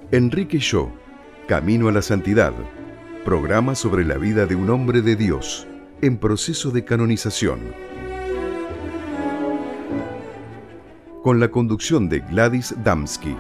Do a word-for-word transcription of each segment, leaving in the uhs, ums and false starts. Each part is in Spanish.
Enrique Yo, Camino a la Santidad, programa sobre la vida de un hombre de Dios en proceso de canonización. Con la conducción de Gladys Damsky.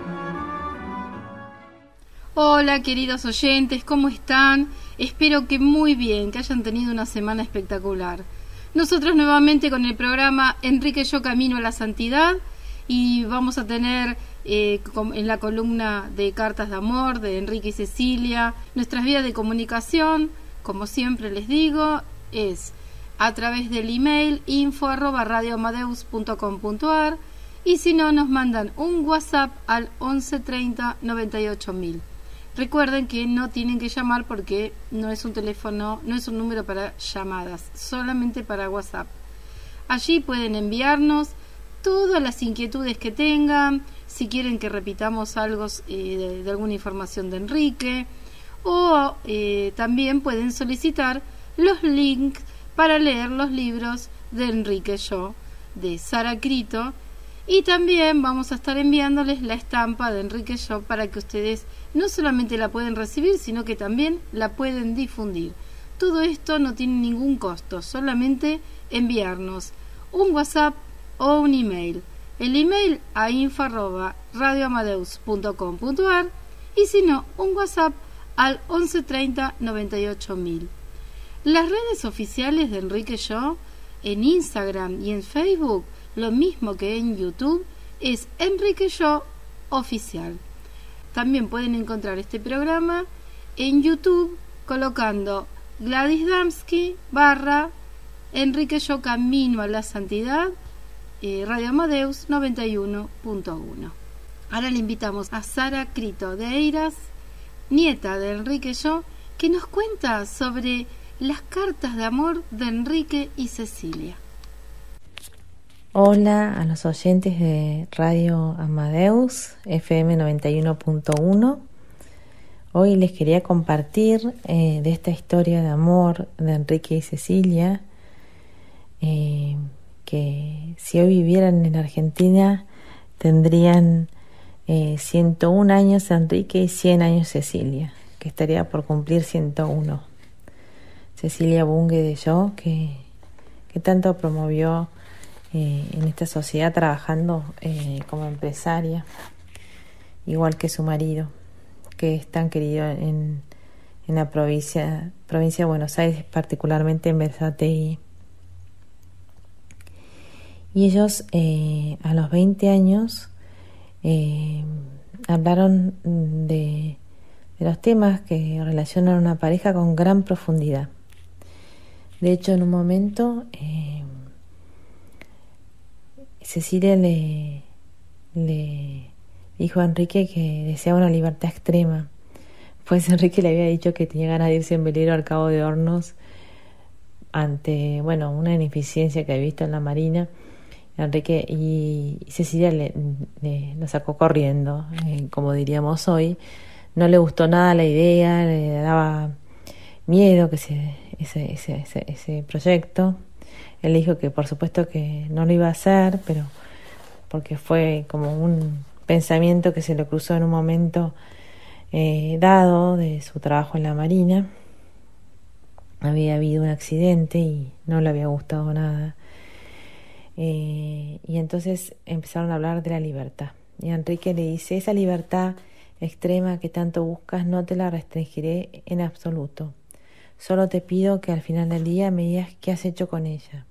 Hola queridos oyentes, ¿cómo están? Espero que muy bien, que hayan tenido una semana espectacular. Nosotros nuevamente con el programa Enrique Yo, Camino a la Santidad, y vamos a tener eh, en la columna de Cartas de Amor de Enrique y Cecilia nuestras vías de comunicación. Como siempre les digo, es a través del email info arroba radioamadeus punto com punto ar, y si no, nos mandan un WhatsApp al once treinta noventa y ocho mil. Recuerden que no tienen que llamar porque no es un teléfono, no es un número para llamadas, solamente para WhatsApp. Allí pueden enviarnos todas las inquietudes que tengan, si quieren que repitamos algo eh, de, de alguna información de Enrique, o eh, también pueden solicitar los links para leer los libros de Enrique Yo, de Sara Crito, y también vamos a estar enviándoles la estampa de Enrique Yo para que ustedes no solamente la pueden recibir, sino que también la pueden difundir. Todo esto no tiene ningún costo, solamente enviarnos un WhatsApp o un email. El email a info arroba radioamadeus punto com punto ar, y si no, un WhatsApp al once treinta noventa y ocho mil. Las redes oficiales de Enrique Yo, en Instagram y en Facebook, lo mismo que en YouTube, es Enrique Yo Oficial. También pueden encontrar este programa en YouTube colocando Gladys Damsky barra Enrique Yo, Camino a la Santidad, eh, Radio Amadeus noventa y uno punto uno. Ahora le invitamos a Sara Crito de Eiras, nieta de Enrique Yo, que nos cuenta sobre las cartas de amor de Enrique y Cecilia. Hola a los oyentes de Radio Amadeus F M noventa y uno punto uno. Hoy les quería compartir eh, de esta historia de amor de Enrique y Cecilia, eh, que si hoy vivieran en Argentina tendrían eh, ciento un años Enrique y cien años Cecilia, que estaría por cumplir ciento uno. Cecilia Bunge de Yo, que, que tanto promovió eh, en esta sociedad trabajando eh, como empresaria, igual que su marido, que es tan querido en, en la provincia, provincia de Buenos Aires, particularmente en Berazategui. Y ellos eh, a los veinte años eh, hablaron de, de los temas que relacionan a una pareja con gran profundidad. De hecho, en un momento eh, Cecilia le, le dijo a Enrique que deseaba una libertad extrema, pues Enrique le había dicho que tenía ganas de irse en velero al Cabo de Hornos ante, bueno, una ineficiencia que había visto en la Marina. Enrique y, y Cecilia le, le, lo sacó corriendo, eh, como diríamos hoy. No le gustó nada la idea, le daba miedo que se, ese, ese, ese, ese proyecto. Él le dijo que por supuesto que no lo iba a hacer, pero porque fue como un pensamiento que se le cruzó en un momento eh, dado de su trabajo en la Marina. Había habido un accidente y no le había gustado nada. Eh, y entonces empezaron a hablar de la libertad. Y Enrique le dice: esa libertad extrema que tanto buscas no te la restringiré en absoluto. Solo te pido que al final del día me digas qué has hecho con ella.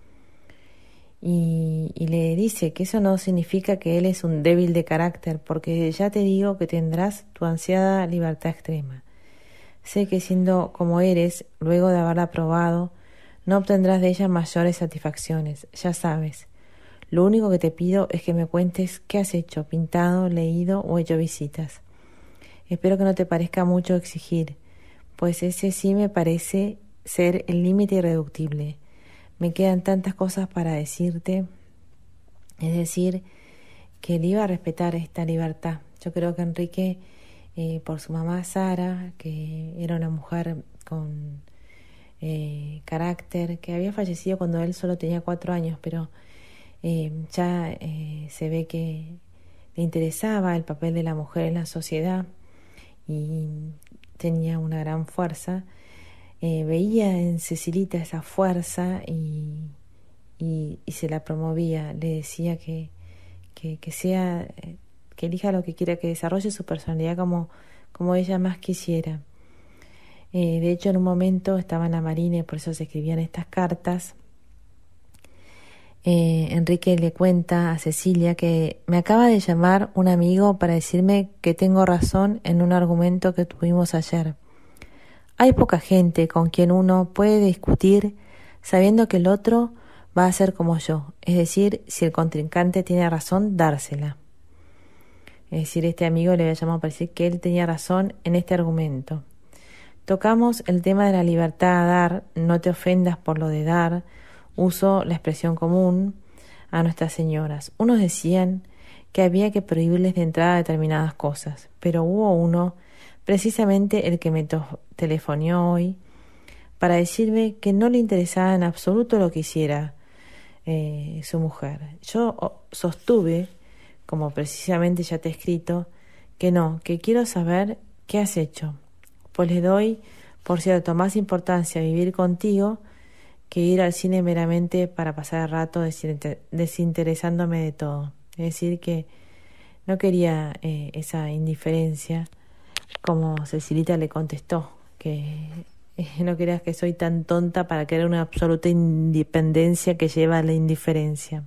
Y, y le dice que eso no significa que él es un débil de carácter, porque ya te digo que tendrás tu ansiada libertad extrema. Sé que siendo como eres, luego de haberla probado, no obtendrás de ella mayores satisfacciones, ya sabes. Lo único que te pido es que me cuentes qué has hecho, pintado, leído o hecho visitas. Espero que no te parezca mucho exigir, pues ese sí me parece ser el límite irreductible. Me quedan tantas cosas para decirte. Es decir, que él iba a respetar esta libertad. Yo creo que Enrique, eh, por su mamá Sara, que era una mujer con eh, carácter, que había fallecido cuando él solo tenía cuatro años, pero eh, ya eh, se ve que le interesaba el papel de la mujer en la sociedad, y tenía una gran fuerza. Eh, veía en Cecilita esa fuerza y, y, y se la promovía. Le decía que, que, que sea, que elija lo que quiera, que desarrolle su personalidad como, como ella más quisiera. Eh, de hecho, en un momento estaba en la marina y por eso se escribían estas cartas. Eh, Enrique le cuenta a Cecilia que me acaba de llamar un amigo para decirme que tengo razón en un argumento que tuvimos ayer. Hay poca gente con quien uno puede discutir sabiendo que el otro va a ser como yo, es decir, si el contrincante tiene razón, dársela. Es decir, este amigo le había llamado para decir que él tenía razón en este argumento. Tocamos el tema de la libertad a dar, no te ofendas por lo de dar, uso la expresión común a nuestras señoras. Unos decían que había que prohibirles de entrada determinadas cosas, pero hubo uno, precisamente el que me to- telefoneó hoy, para decirme que no le interesaba en absoluto lo que hiciera eh, su mujer. Yo oh, sostuve, como precisamente ya te he escrito, que no, que quiero saber qué has hecho, pues le doy, por cierto, más importancia a vivir contigo que ir al cine meramente para pasar el rato desinter- desinteresándome de todo. Es decir, que no quería eh, esa indiferencia, como Cecilita le contestó, que eh, no creas que soy tan tonta para querer una absoluta independencia que lleva a la indiferencia.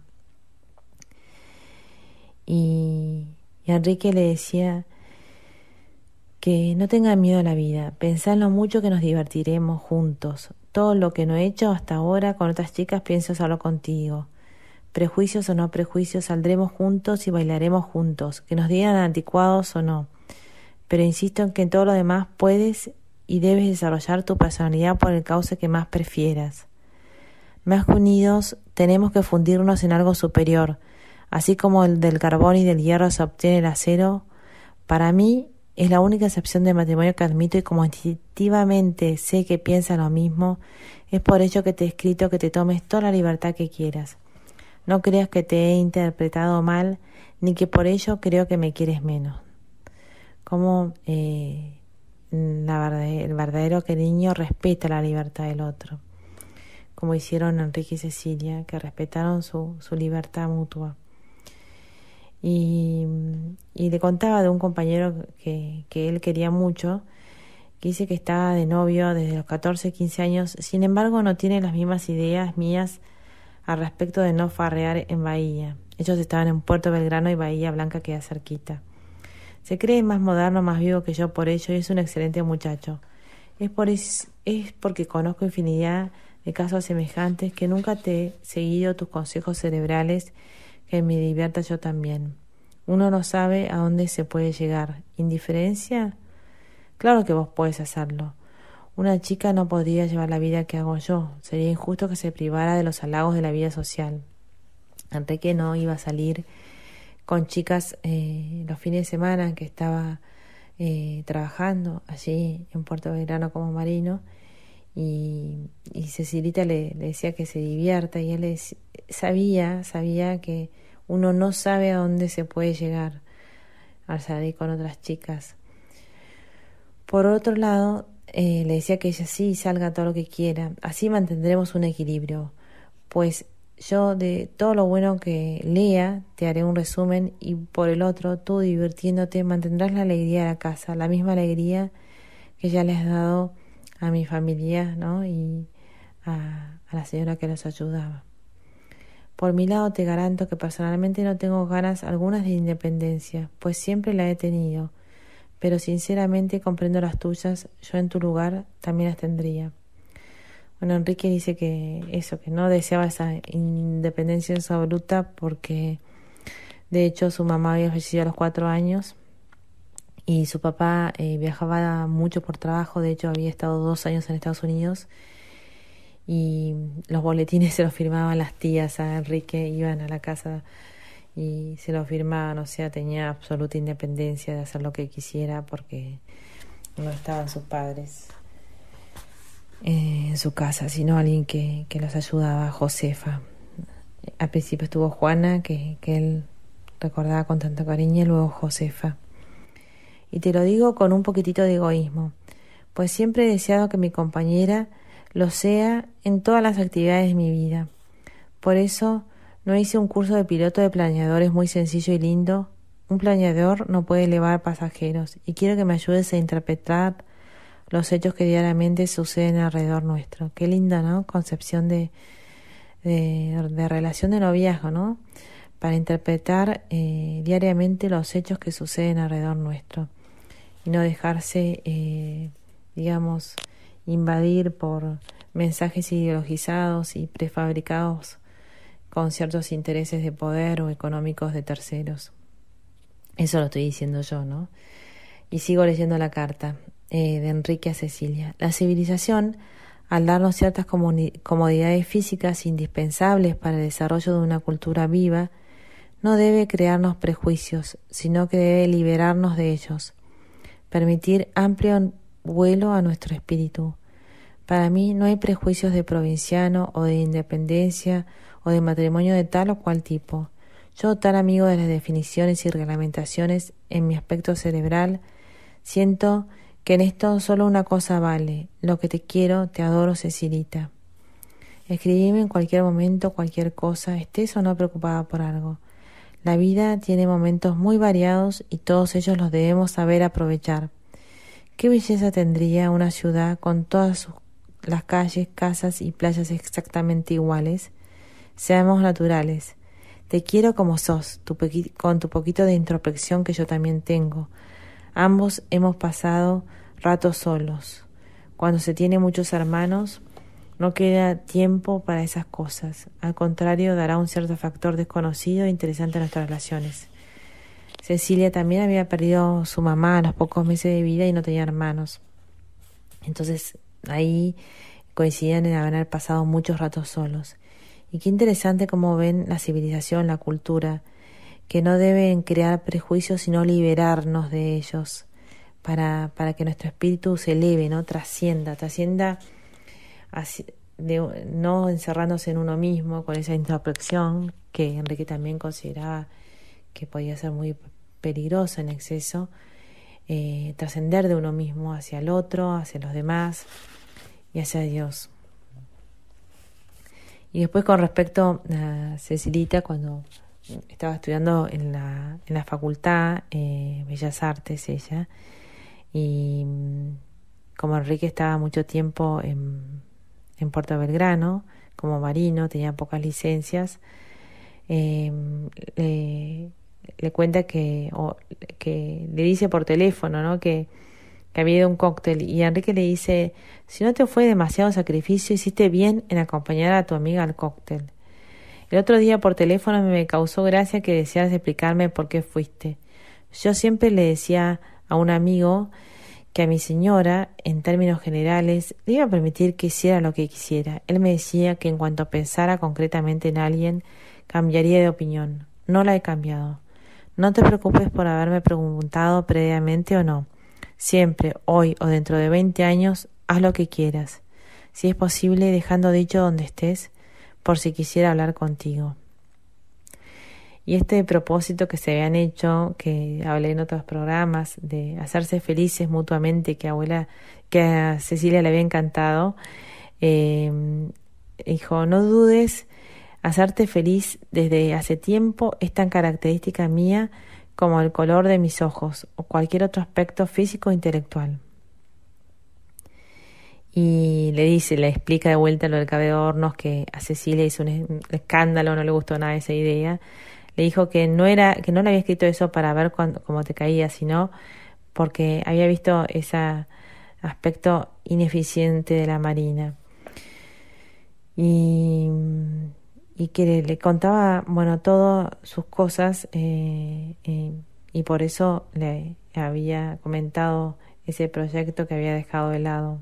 Y, y Enrique le decía que no tenga miedo a la vida, pensá en lo mucho que nos divertiremos juntos. Todo lo que no he hecho hasta ahora con otras chicas pienso hacerlo contigo. Prejuicios o no prejuicios, saldremos juntos y bailaremos juntos, que nos digan anticuados o no. Pero insisto en que en todo lo demás puedes y debes desarrollar tu personalidad por el cauce que más prefieras. Más que unidos, tenemos que fundirnos en algo superior. Así como el del carbón y del hierro se obtiene el acero, para mí es la única excepción de matrimonio que admito, y como instintivamente sé que piensa lo mismo, es por ello que te he escrito que te tomes toda la libertad que quieras. No creas que te he interpretado mal, ni que por ello creo que me quieres menos. Como eh, la verdad, el verdadero cariño respeta la libertad del otro, como hicieron Enrique y Cecilia, que respetaron su, su libertad mutua. Y, y le contaba de un compañero que, que él quería mucho, que dice que estaba de novio desde los catorce, quince años, sin embargo no tiene las mismas ideas mías al respecto de no farrear en Bahía. Ellos estaban en Puerto Belgrano y Bahía Blanca queda cerquita. Se cree más moderno, más vivo que yo por ello, y es un excelente muchacho. Es, por es, es porque conozco infinidad de casos semejantes que nunca te he seguido tus consejos cerebrales, que me divierta yo también. Uno no sabe a dónde se puede llegar. ¿Indiferencia? Claro que vos podés hacerlo. Una chica no podría llevar la vida que hago yo. Sería injusto que se privara de los halagos de la vida social. Enrique no iba a salir con chicas eh, los fines de semana, que estaba eh, trabajando allí en Puerto Belgrano como marino, y, y Cecilita le, le decía que se divierta, y él le, sabía, sabía que uno no sabe a dónde se puede llegar al salir con otras chicas. Por otro lado, eh, le decía que ella sí salga todo lo que quiera, así mantendremos un equilibrio, pues yo de todo lo bueno que lea te haré un resumen, y por el otro, tú divirtiéndote mantendrás la alegría de la casa, la misma alegría que ya le has dado a mi familia, ¿no? Y a, a la señora que los ayudaba. Por mi lado te garanto que personalmente no tengo ganas algunas de independencia, pues siempre la he tenido, pero sinceramente comprendo las tuyas, yo en tu lugar también las tendría. Bueno, Enrique dice que eso, que no deseaba esa independencia absoluta porque de hecho su mamá había fallecido a los cuatro años y su papá eh, viajaba mucho por trabajo. De hecho había estado dos años en Estados Unidos y los boletines se los firmaban las tías a Enrique, iban a la casa y se los firmaban, o sea, tenía absoluta independencia de hacer lo que quisiera porque no estaban sus padres en su casa, sino alguien que, que los ayudaba, Josefa. Al principio estuvo Juana, que, que él recordaba con tanto cariño, y luego Josefa. Y te lo digo con un poquitito de egoísmo, pues siempre he deseado que mi compañera lo sea en todas las actividades de mi vida. Por eso no hice un curso de piloto de planeadores muy sencillo y lindo. Un planeador no puede elevar pasajeros y quiero que me ayudes a interpretar los hechos que diariamente suceden alrededor nuestro. Qué linda, ¿no? Concepción de, de, de relación de noviazgo, ¿no? Para interpretar eh, diariamente los hechos que suceden alrededor nuestro y no dejarse, eh, digamos, invadir por mensajes ideologizados y prefabricados con ciertos intereses de poder o económicos de terceros. Eso lo estoy diciendo yo, ¿no? Y sigo leyendo la carta eh, de Enrique a Cecilia. La civilización, al darnos ciertas comuni- comodidades físicas indispensables para el desarrollo de una cultura viva, no debe crearnos prejuicios, sino que debe liberarnos de ellos, permitir amplio vuelo a nuestro espíritu. Para mí no hay prejuicios de provinciano o de independencia o de matrimonio de tal o cual tipo. Yo, tan amigo de las definiciones y reglamentaciones en mi aspecto cerebral, siento que en esto solo una cosa vale: lo que te quiero, te adoro, Cecilita. Escribime en cualquier momento, cualquier cosa, estés o no preocupada por algo. La vida tiene momentos muy variados y todos ellos los debemos saber aprovechar. ¿Qué belleza tendría una ciudad con todas sus, las calles, casas y playas exactamente iguales? Seamos naturales. Te quiero como sos, tu pequi- con tu poquito de introspección que yo también tengo. Ambos hemos pasado ratos solos. Cuando se tiene muchos hermanos, no queda tiempo para esas cosas. Al contrario, dará un cierto factor desconocido e interesante a nuestras relaciones. Cecilia también había perdido su mamá a los pocos meses de vida y no tenía hermanos. Entonces, ahí coincidían en haber pasado muchos ratos solos. Y qué interesante cómo ven la civilización, la cultura, que no deben crear prejuicios, sino liberarnos de ellos, para, para que nuestro espíritu se eleve, ¿no? Trascienda, trascienda, así, de, no encerrándose en uno mismo con esa introspección que Enrique también consideraba que podía ser muy peligrosa en exceso, eh, trascender de uno mismo hacia el otro, hacia los demás y hacia Dios. Y después, con respecto a Cecilita, cuando estaba estudiando en la, en la facultad, eh, Bellas Artes ella, y como Enrique estaba mucho tiempo en, en Puerto Belgrano, como marino, tenía pocas licencias, eh, le, le cuenta que, o, que le dice por teléfono, ¿no?, que que había ido a un cóctel, y Enrique le dice: si no te fue demasiado sacrificio, hiciste bien en acompañar a tu amiga al cóctel. El otro día por teléfono me causó gracia que desearas explicarme por qué fuiste. Yo siempre le decía a un amigo que a mi señora, en términos generales, le iba a permitir que hiciera lo que quisiera. Él me decía que en cuanto pensara concretamente en alguien, cambiaría de opinión. No la he cambiado. No te preocupes por haberme preguntado previamente o no. Siempre, hoy o dentro de veinte años, haz lo que quieras. Si es posible, dejando dicho donde estés, por si quisiera hablar contigo. Y este propósito que se habían hecho, que hablé en otros programas, de hacerse felices mutuamente, que a abuela, que a Cecilia le había encantado, eh, dijo: no dudes, hacerte feliz desde hace tiempo es tan característica mía como el color de mis ojos o cualquier otro aspecto físico o intelectual. Y le dice, le explica de vuelta lo del cabello de hornos, que a Cecilia hizo un escándalo, no le gustó nada esa idea. Le dijo que no era, que no le había escrito eso para ver cuando, cómo te caía, sino porque había visto ese aspecto ineficiente de la Marina. Y y que le, le contaba, bueno, todas sus cosas, eh, eh, y por eso le había comentado ese proyecto que había dejado de lado.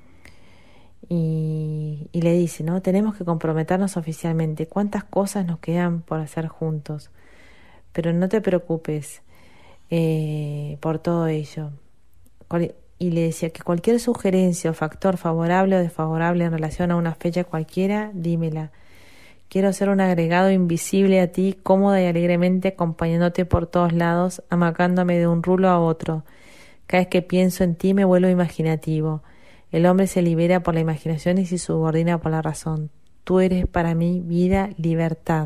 Y, y le dice, ¿no?, tenemos que comprometernos oficialmente. ¿Cuántas cosas nos quedan por hacer juntos? Pero no te preocupes eh, por todo ello. Y le decía que cualquier sugerencia o factor favorable o desfavorable en relación a una fecha cualquiera, dímela. Quiero ser un agregado invisible a ti, cómoda y alegremente acompañándote por todos lados, amacándome de un rulo a otro. Cada vez que pienso en ti me vuelvo imaginativo. El hombre se libera por la imaginación y se subordina por la razón. Tú eres para mí vida, libertad.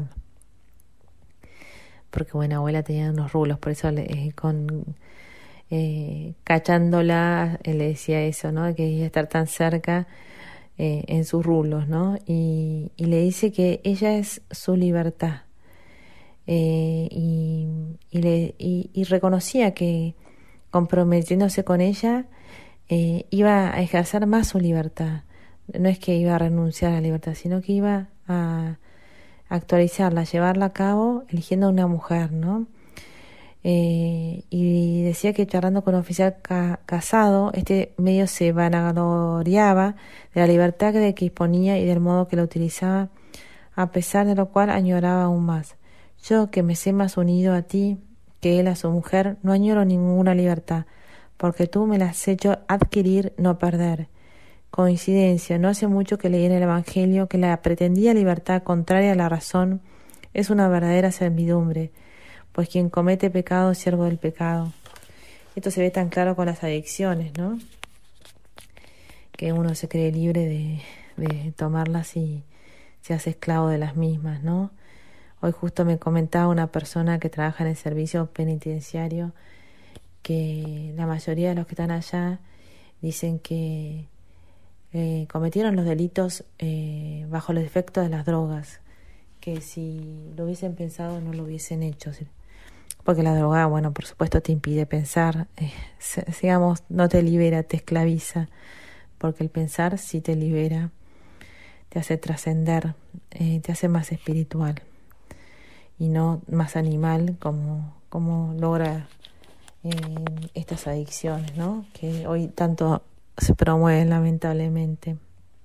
Porque bueno, abuela tenía unos rulos, por eso le, eh, con eh, cachándola eh, le decía eso, ¿no? Que quería estar tan cerca eh, en sus rulos, ¿no? Y, y le dice que ella es su libertad. Eh, y, y, le, y, y reconocía que comprometiéndose con ella eh, iba a ejercer más su libertad. No es que iba a renunciar a la libertad, sino que iba a actualizarla, llevarla a cabo eligiendo a una mujer, ¿no? Eh, y decía que charlando con un oficial ca- casado, este medio se vanagloriaba de la libertad de que disponía y del modo que la utilizaba, a pesar de lo cual añoraba aún más. Yo, que me sé más unido a ti que él a su mujer, no añoro ninguna libertad, porque tú me la has hecho adquirir, no perder. Coincidencia, no hace mucho que leí en el Evangelio que la pretendida libertad contraria a la razón es una verdadera servidumbre, pues quien comete pecado es siervo del pecado. Esto se ve tan claro con las adicciones, ¿no? Que uno se cree libre de, de tomarlas y se hace esclavo de las mismas, ¿no? Hoy justo me comentaba una persona que trabaja en el servicio penitenciario que la mayoría de los que están allá dicen que eh, cometieron los delitos eh, bajo los efectos de las drogas, que si lo hubiesen pensado no lo hubiesen hecho, porque la droga, bueno, por supuesto te impide pensar, eh, digamos, no te libera, te esclaviza, porque el pensar sí te libera, te hace trascender, eh, te hace más espiritual y no más animal como, como logra eh, estas adicciones, ¿no? Que hoy tanto se promueven lamentablemente.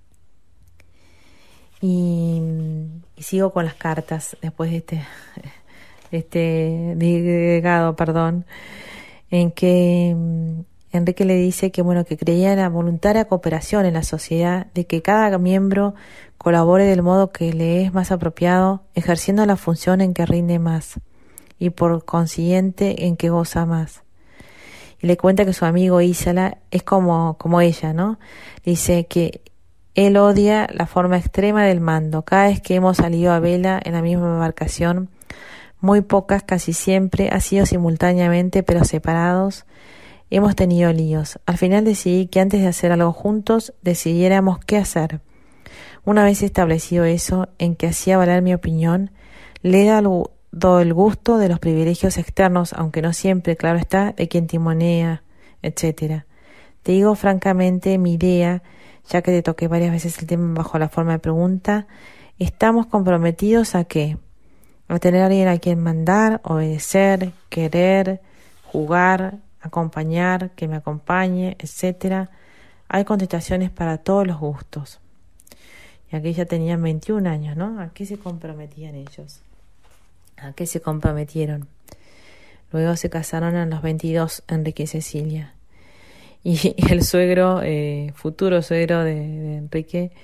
Y, y sigo con las cartas después de este, este digregado, perdón, en que Enrique le dice que bueno, que creía en la voluntaria cooperación en la sociedad, de que cada miembro colabore del modo que le es más apropiado, ejerciendo la función en que rinde más y por consiguiente en que goza más. Y le cuenta que su amigo Ísala es como, como ella, ¿no? Dice que él odia la forma extrema del mando. Cada vez que hemos salido a vela en la misma embarcación, muy pocas, casi siempre, ha sido simultáneamente, pero separados, hemos tenido líos. Al final decidí que antes de hacer algo juntos, decidiéramos qué hacer. Una vez establecido eso, en que hacía valer mi opinión, le he dado el gusto de los privilegios externos, aunque no siempre, claro está, de quien timonea, etcétera. Te digo francamente mi idea, ya que te toqué varias veces el tema bajo la forma de pregunta, ¿estamos comprometidos a qué? A tener a alguien a quien mandar, obedecer, querer, jugar, acompañar, que me acompañe, etcétera. Hay contestaciones para todos los gustos. Y aquí ya tenían veintiún años, ¿no? ¿A qué se comprometían ellos? ¿A qué se comprometieron? Luego se casaron a los veintidós, Enrique y Cecilia. Y el suegro, eh, futuro suegro de, de Enrique,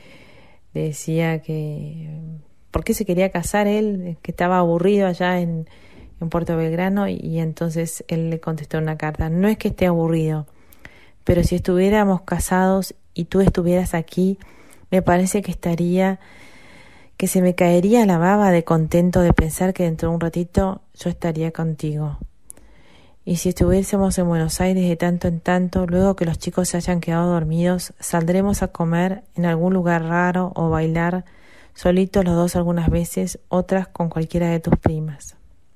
decía que por qué se quería casar él, que estaba aburrido allá en, en Puerto Belgrano, y, y entonces él le contestó una carta: no es que esté aburrido, pero si estuviéramos casados y tú estuvieras aquí, me parece que estaría, que se me caería la baba de contento de pensar que dentro de un ratito yo estaría contigo. Y si estuviésemos en Buenos Aires de tanto en tanto, luego que los chicos se hayan quedado dormidos, saldremos a comer en algún lugar raro o bailar solitos los dos algunas veces, otras con cualquiera de tus primas.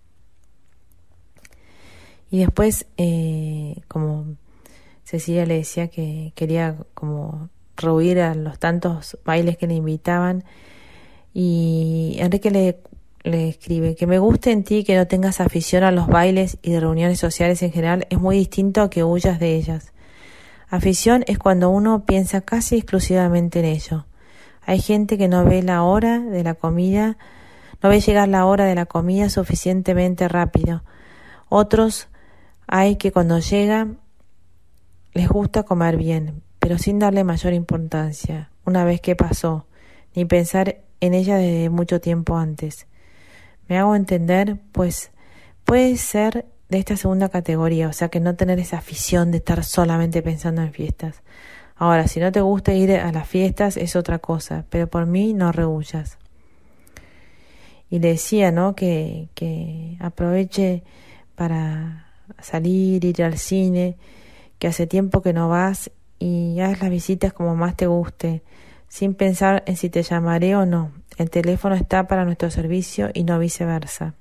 Y después, eh, como Cecilia le decía que quería como rehuir a los tantos bailes que le invitaban, y Enrique le, le escribe que me guste en ti que no tengas afición a los bailes y de reuniones sociales en general es muy distinto a que huyas de ellas. Afición es cuando uno piensa casi exclusivamente en ello. Hay gente que no ve la hora de la comida, no ve llegar la hora de la comida suficientemente rápido. Otros hay que cuando llega les gusta comer bien, pero sin darle mayor importancia, una vez que pasó, ni pensar en ella desde mucho tiempo antes. Me hago entender, pues puede ser de esta segunda categoría, o sea que no tener esa afición de estar solamente pensando en fiestas. Ahora, si no te gusta ir a las fiestas es otra cosa, pero por mí no rehuyas. Y le decía, ¿no?, que, que aproveche para salir, ir al cine, que hace tiempo que no vas, y haz las visitas como más te guste, sin pensar en si te llamaré o no. El teléfono está para nuestro servicio y no viceversa.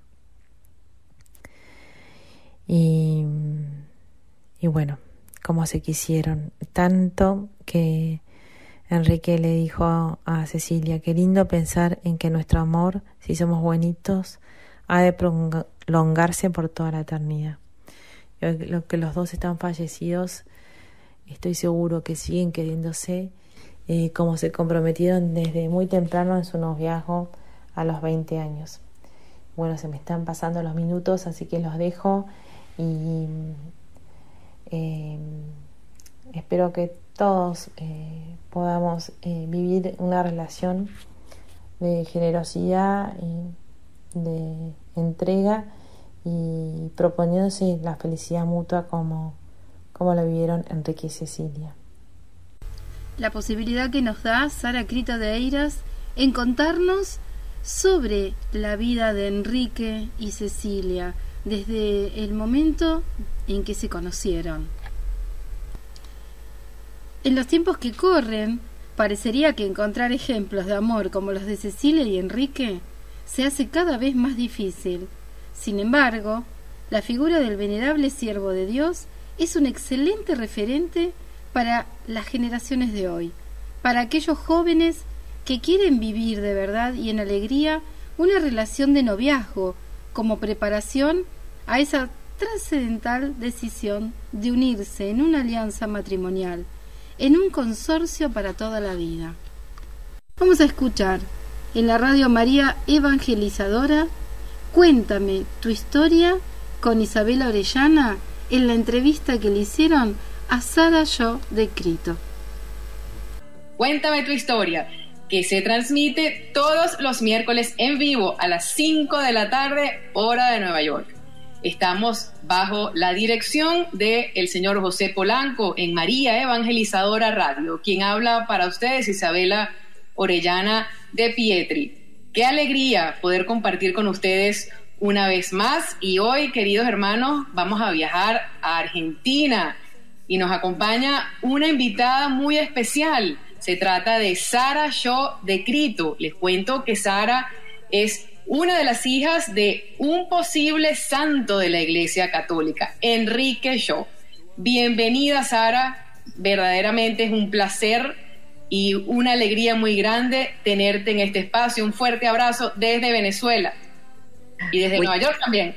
Y, y bueno, como se quisieron, tanto que Enrique le dijo a, a Cecilia, qué lindo pensar en que nuestro amor, si somos buenitos, ha de prolongarse por toda la eternidad. Lo que los dos están fallecidos, estoy seguro que siguen queriéndose, eh, como se comprometieron desde muy temprano en su noviazgo a los veinte años. Bueno, se me están pasando los minutos, así que los dejo y eh, espero que todos eh, podamos eh, vivir una relación de generosidad y de entrega y proponiéndose la felicidad mutua como, como la vivieron Enrique y Cecilia. La posibilidad que nos da Sara Crito de Eiras en contarnos sobre la vida de Enrique y Cecilia desde el momento en que se conocieron. En los tiempos que corren, parecería que encontrar ejemplos de amor como los de Cecilia y Enrique se hace cada vez más difícil. Sin embargo, la figura del venerable siervo de Dios es un excelente referente para las generaciones de hoy, para aquellos jóvenes que quieren vivir de verdad y en alegría una relación de noviazgo como preparación a esa trascendental decisión de unirse en una alianza matrimonial, en un consorcio para toda la vida. Vamos a escuchar en la Radio María Evangelizadora Cuéntame tu historia con Isabela Orellana en la entrevista que le hicieron a Sara Yo de Crito. Cuéntame tu historia, que se transmite todos los miércoles en vivo a las cinco de la tarde, hora de Nueva York. Estamos bajo la dirección del señor José Polanco en María Evangelizadora Radio. Quien habla para ustedes, Isabela Orellana de Pietri. Qué alegría poder compartir con ustedes una vez más. Y hoy, queridos hermanos, vamos a viajar a Argentina y nos acompaña una invitada muy especial. Se trata de Sara Yo de Crito. Les cuento que Sara es una de las hijas de un posible santo de la Iglesia Católica, Enrique Yo. Bienvenida, Sara. Verdaderamente es un placer y una alegría muy grande tenerte en este espacio. Un fuerte abrazo desde Venezuela y desde muy, Nueva York también.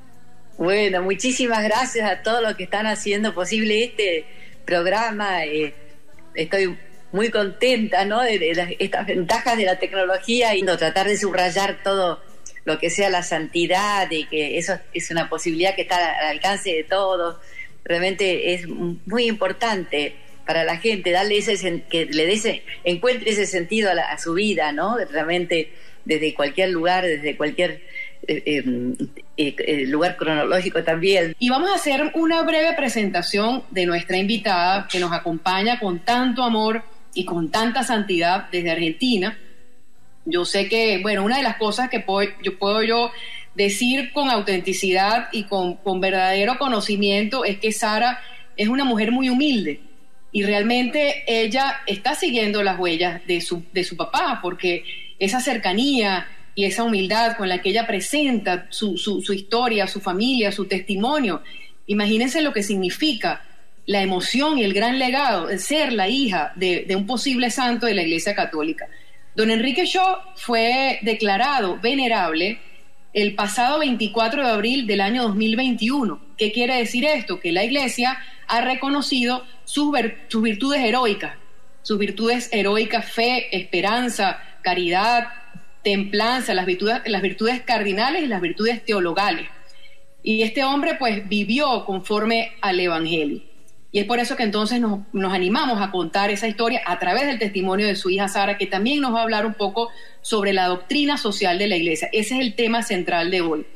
Bueno, muchísimas gracias a todos los que están haciendo posible este programa. Eh, estoy muy contenta, ¿no?, de, de las, estas ventajas de la tecnología y no tratar de subrayar todo lo que sea la santidad y que eso es una posibilidad que está al alcance de todos. Realmente es muy importante para la gente darle ese, que le dé ese, encuentre ese sentido a, la, a su vida, ¿no? Realmente desde cualquier lugar, desde cualquier eh, eh, eh, lugar cronológico también. Y vamos a hacer una breve presentación de nuestra invitada que nos acompaña con tanto amor y con tanta santidad desde Argentina. Yo sé que, bueno, una de las cosas que puedo yo, puedo yo decir con autenticidad y con, con verdadero conocimiento es que Sara es una mujer muy humilde y realmente ella está siguiendo las huellas de su, de su papá, porque esa cercanía y esa humildad con la que ella presenta su, su, su historia, su familia, su testimonio, imagínense lo que significa la emoción y el gran legado de ser la hija de, de un posible santo de la Iglesia Católica. Don Enrique Yo fue declarado venerable el pasado veinticuatro de abril del año dos mil veintiuno. ¿Qué quiere decir esto? Que la Iglesia ha reconocido sus, sus virtudes heroicas, sus virtudes heroicas, fe, esperanza, caridad, templanza, las virtudes, las virtudes cardinales y las virtudes teologales. Y este hombre pues vivió conforme al Evangelio. Y es por eso que entonces nos, nos animamos a contar esa historia a través del testimonio de su hija Sara, que también nos va a hablar un poco sobre la doctrina social de la Iglesia. Ese es el tema central de hoy.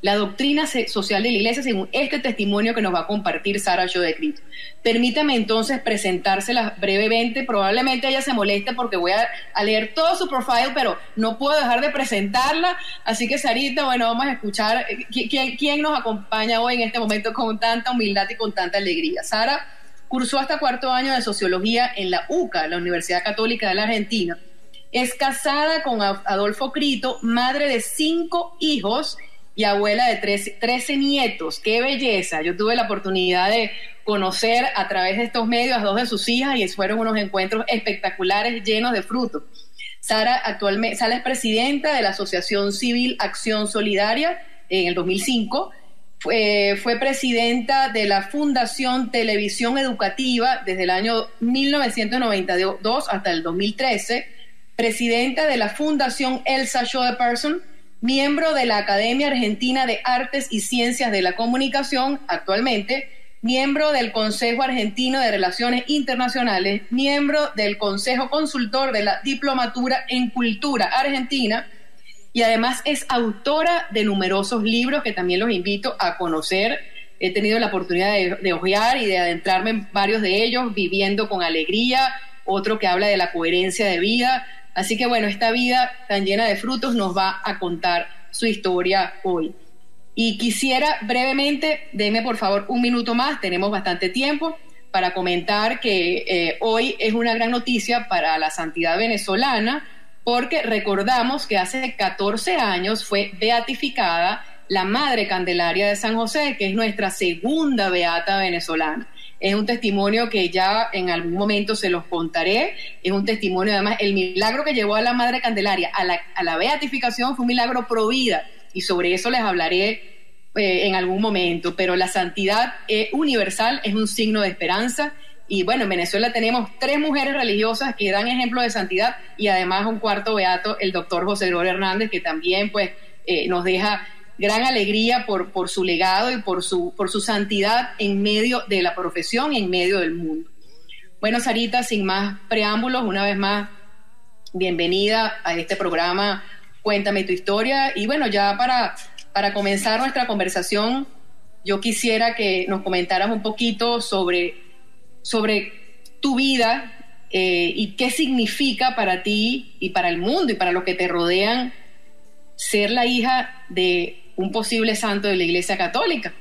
la doctrina social de la Iglesia según este testimonio que nos va a compartir Sara Shaw de Cristo. Permítame entonces presentárselas brevemente. Probablemente ella se moleste porque voy a, a leer todo su profile, pero no puedo dejar de presentarla. Así que, Sarita, bueno, vamos a escuchar quién, quién nos acompaña hoy en este momento con tanta humildad y con tanta alegría. Sara cursó hasta cuarto año de Sociología en la U C A, la Universidad Católica de la Argentina. Es casada con Adolfo Crito, madre de cinco hijos y abuela de trece, trece nietos. ¡Qué belleza! Yo tuve la oportunidad de conocer a través de estos medios a dos de sus hijas y fueron unos encuentros espectaculares llenos de frutos. Sara actualmente Sara es presidenta de la Asociación Civil Acción Solidaria en el dos mil cinco. Fue, fue presidenta de la Fundación Televisión Educativa desde el año mil novecientos noventa y dos hasta el dos mil trece. Presidenta de la Fundación Elsa Shaw de Person, miembro de la Academia Argentina de Artes y Ciencias de la Comunicación actualmente, miembro del Consejo Argentino de Relaciones Internacionales, miembro del Consejo Consultor de la Diplomatura en Cultura Argentina, y además es autora de numerosos libros que también los invito a conocer. He tenido la oportunidad de, de hojear y de adentrarme en varios de ellos, Viviendo con Alegría, otro que habla de la coherencia de vida. Así que bueno, esta vida tan llena de frutos nos va a contar su historia hoy. Y quisiera brevemente, denme por favor un minuto más, tenemos bastante tiempo, para comentar que eh, hoy es una gran noticia para la santidad venezolana, porque recordamos que hace catorce años fue beatificada la Madre Candelaria de San José, que es nuestra segunda beata venezolana. Es un testimonio que ya en algún momento se los contaré. Es un testimonio, además, el milagro que llevó a la Madre Candelaria a la, a la beatificación fue un milagro pro vida, y sobre eso les hablaré eh, en algún momento. Pero la santidad eh, universal es un signo de esperanza, y bueno, en Venezuela tenemos tres mujeres religiosas que dan ejemplo de santidad, y además un cuarto beato, el doctor José Gregorio Hernández, que también pues eh, nos deja gran alegría por, por su legado y por su, por su santidad en medio de la profesión y en medio del mundo. Bueno, Sarita, sin más preámbulos, una vez más, bienvenida a este programa Cuéntame tu historia. Y bueno, ya para, para comenzar nuestra conversación, yo quisiera que nos comentaras un poquito sobre, sobre tu vida eh, y qué significa para ti y para el mundo y para los que te rodean ser la hija de un posible santo de la Iglesia Católica.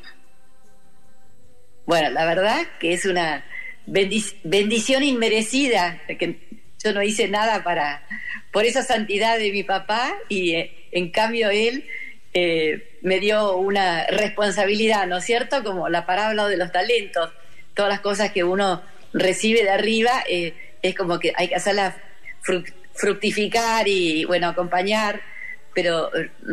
Bueno, la verdad que es una bendic- bendición inmerecida, que yo no hice nada para por esa santidad de mi papá, y eh, en cambio él eh, me dio una responsabilidad, ¿no es cierto? Como la parábola de los talentos, todas las cosas que uno recibe de arriba, eh, es como que hay que hacerlas fruct- fructificar y, bueno, acompañar, pero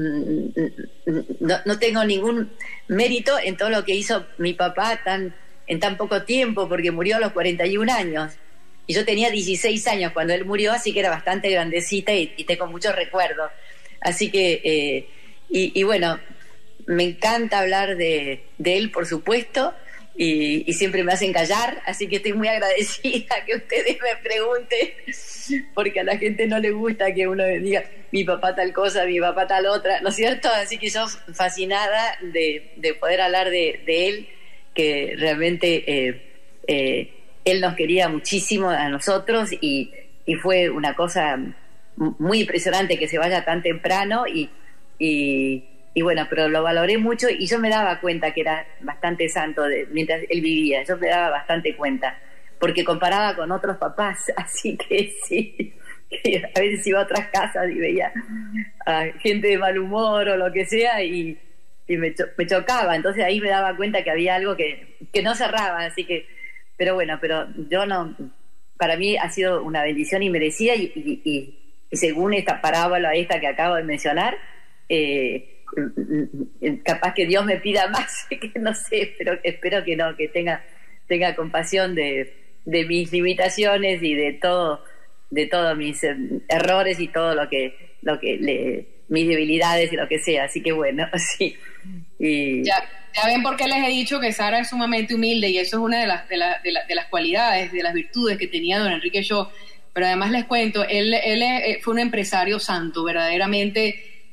no, no tengo ningún mérito en todo lo que hizo mi papá tan, en tan poco tiempo, porque murió a los cuarenta y un años, y yo tenía dieciséis años cuando él murió, así que era bastante grandecita y, y tengo muchos recuerdos. Así que, eh, y, y bueno, me encanta hablar de, de él, por supuesto, y, y siempre me hacen callar, así que estoy muy agradecida que ustedes me pregunten, porque a la gente no le gusta que uno diga mi papá tal cosa, mi papá tal otra, ¿no es cierto? Así que yo fascinada de, de poder hablar de, de él, que realmente eh, eh, él nos quería muchísimo a nosotros, y, y fue una cosa muy impresionante que se vaya tan temprano, y, y Y bueno, pero lo valoré mucho, y yo me daba cuenta que era bastante santo de, mientras él vivía. Yo me daba bastante cuenta, porque comparaba con otros papás, así que sí, que a veces iba a otras casas y veía a gente de mal humor o lo que sea, y, y me, cho- me chocaba. Entonces ahí me daba cuenta que había algo que, que no cerraba, así que, pero bueno, pero yo no, para mí ha sido una bendición inmerecida, y, y, y, y según esta parábola esta que acabo de mencionar, eh, capaz que Dios me pida más, que no sé, pero espero que no, que tenga tenga compasión de, de mis limitaciones y de todo, de todos mis errores y todo lo que lo que le, mis debilidades y lo que sea. Así que bueno, sí. Y ya, ya ven por qué les he dicho que Sara es sumamente humilde, y eso es una de las de, la, de, la, de las cualidades, de las virtudes que tenía don Enrique Shaw. Pero además les cuento, él, él fue un empresario santo, verdaderamente.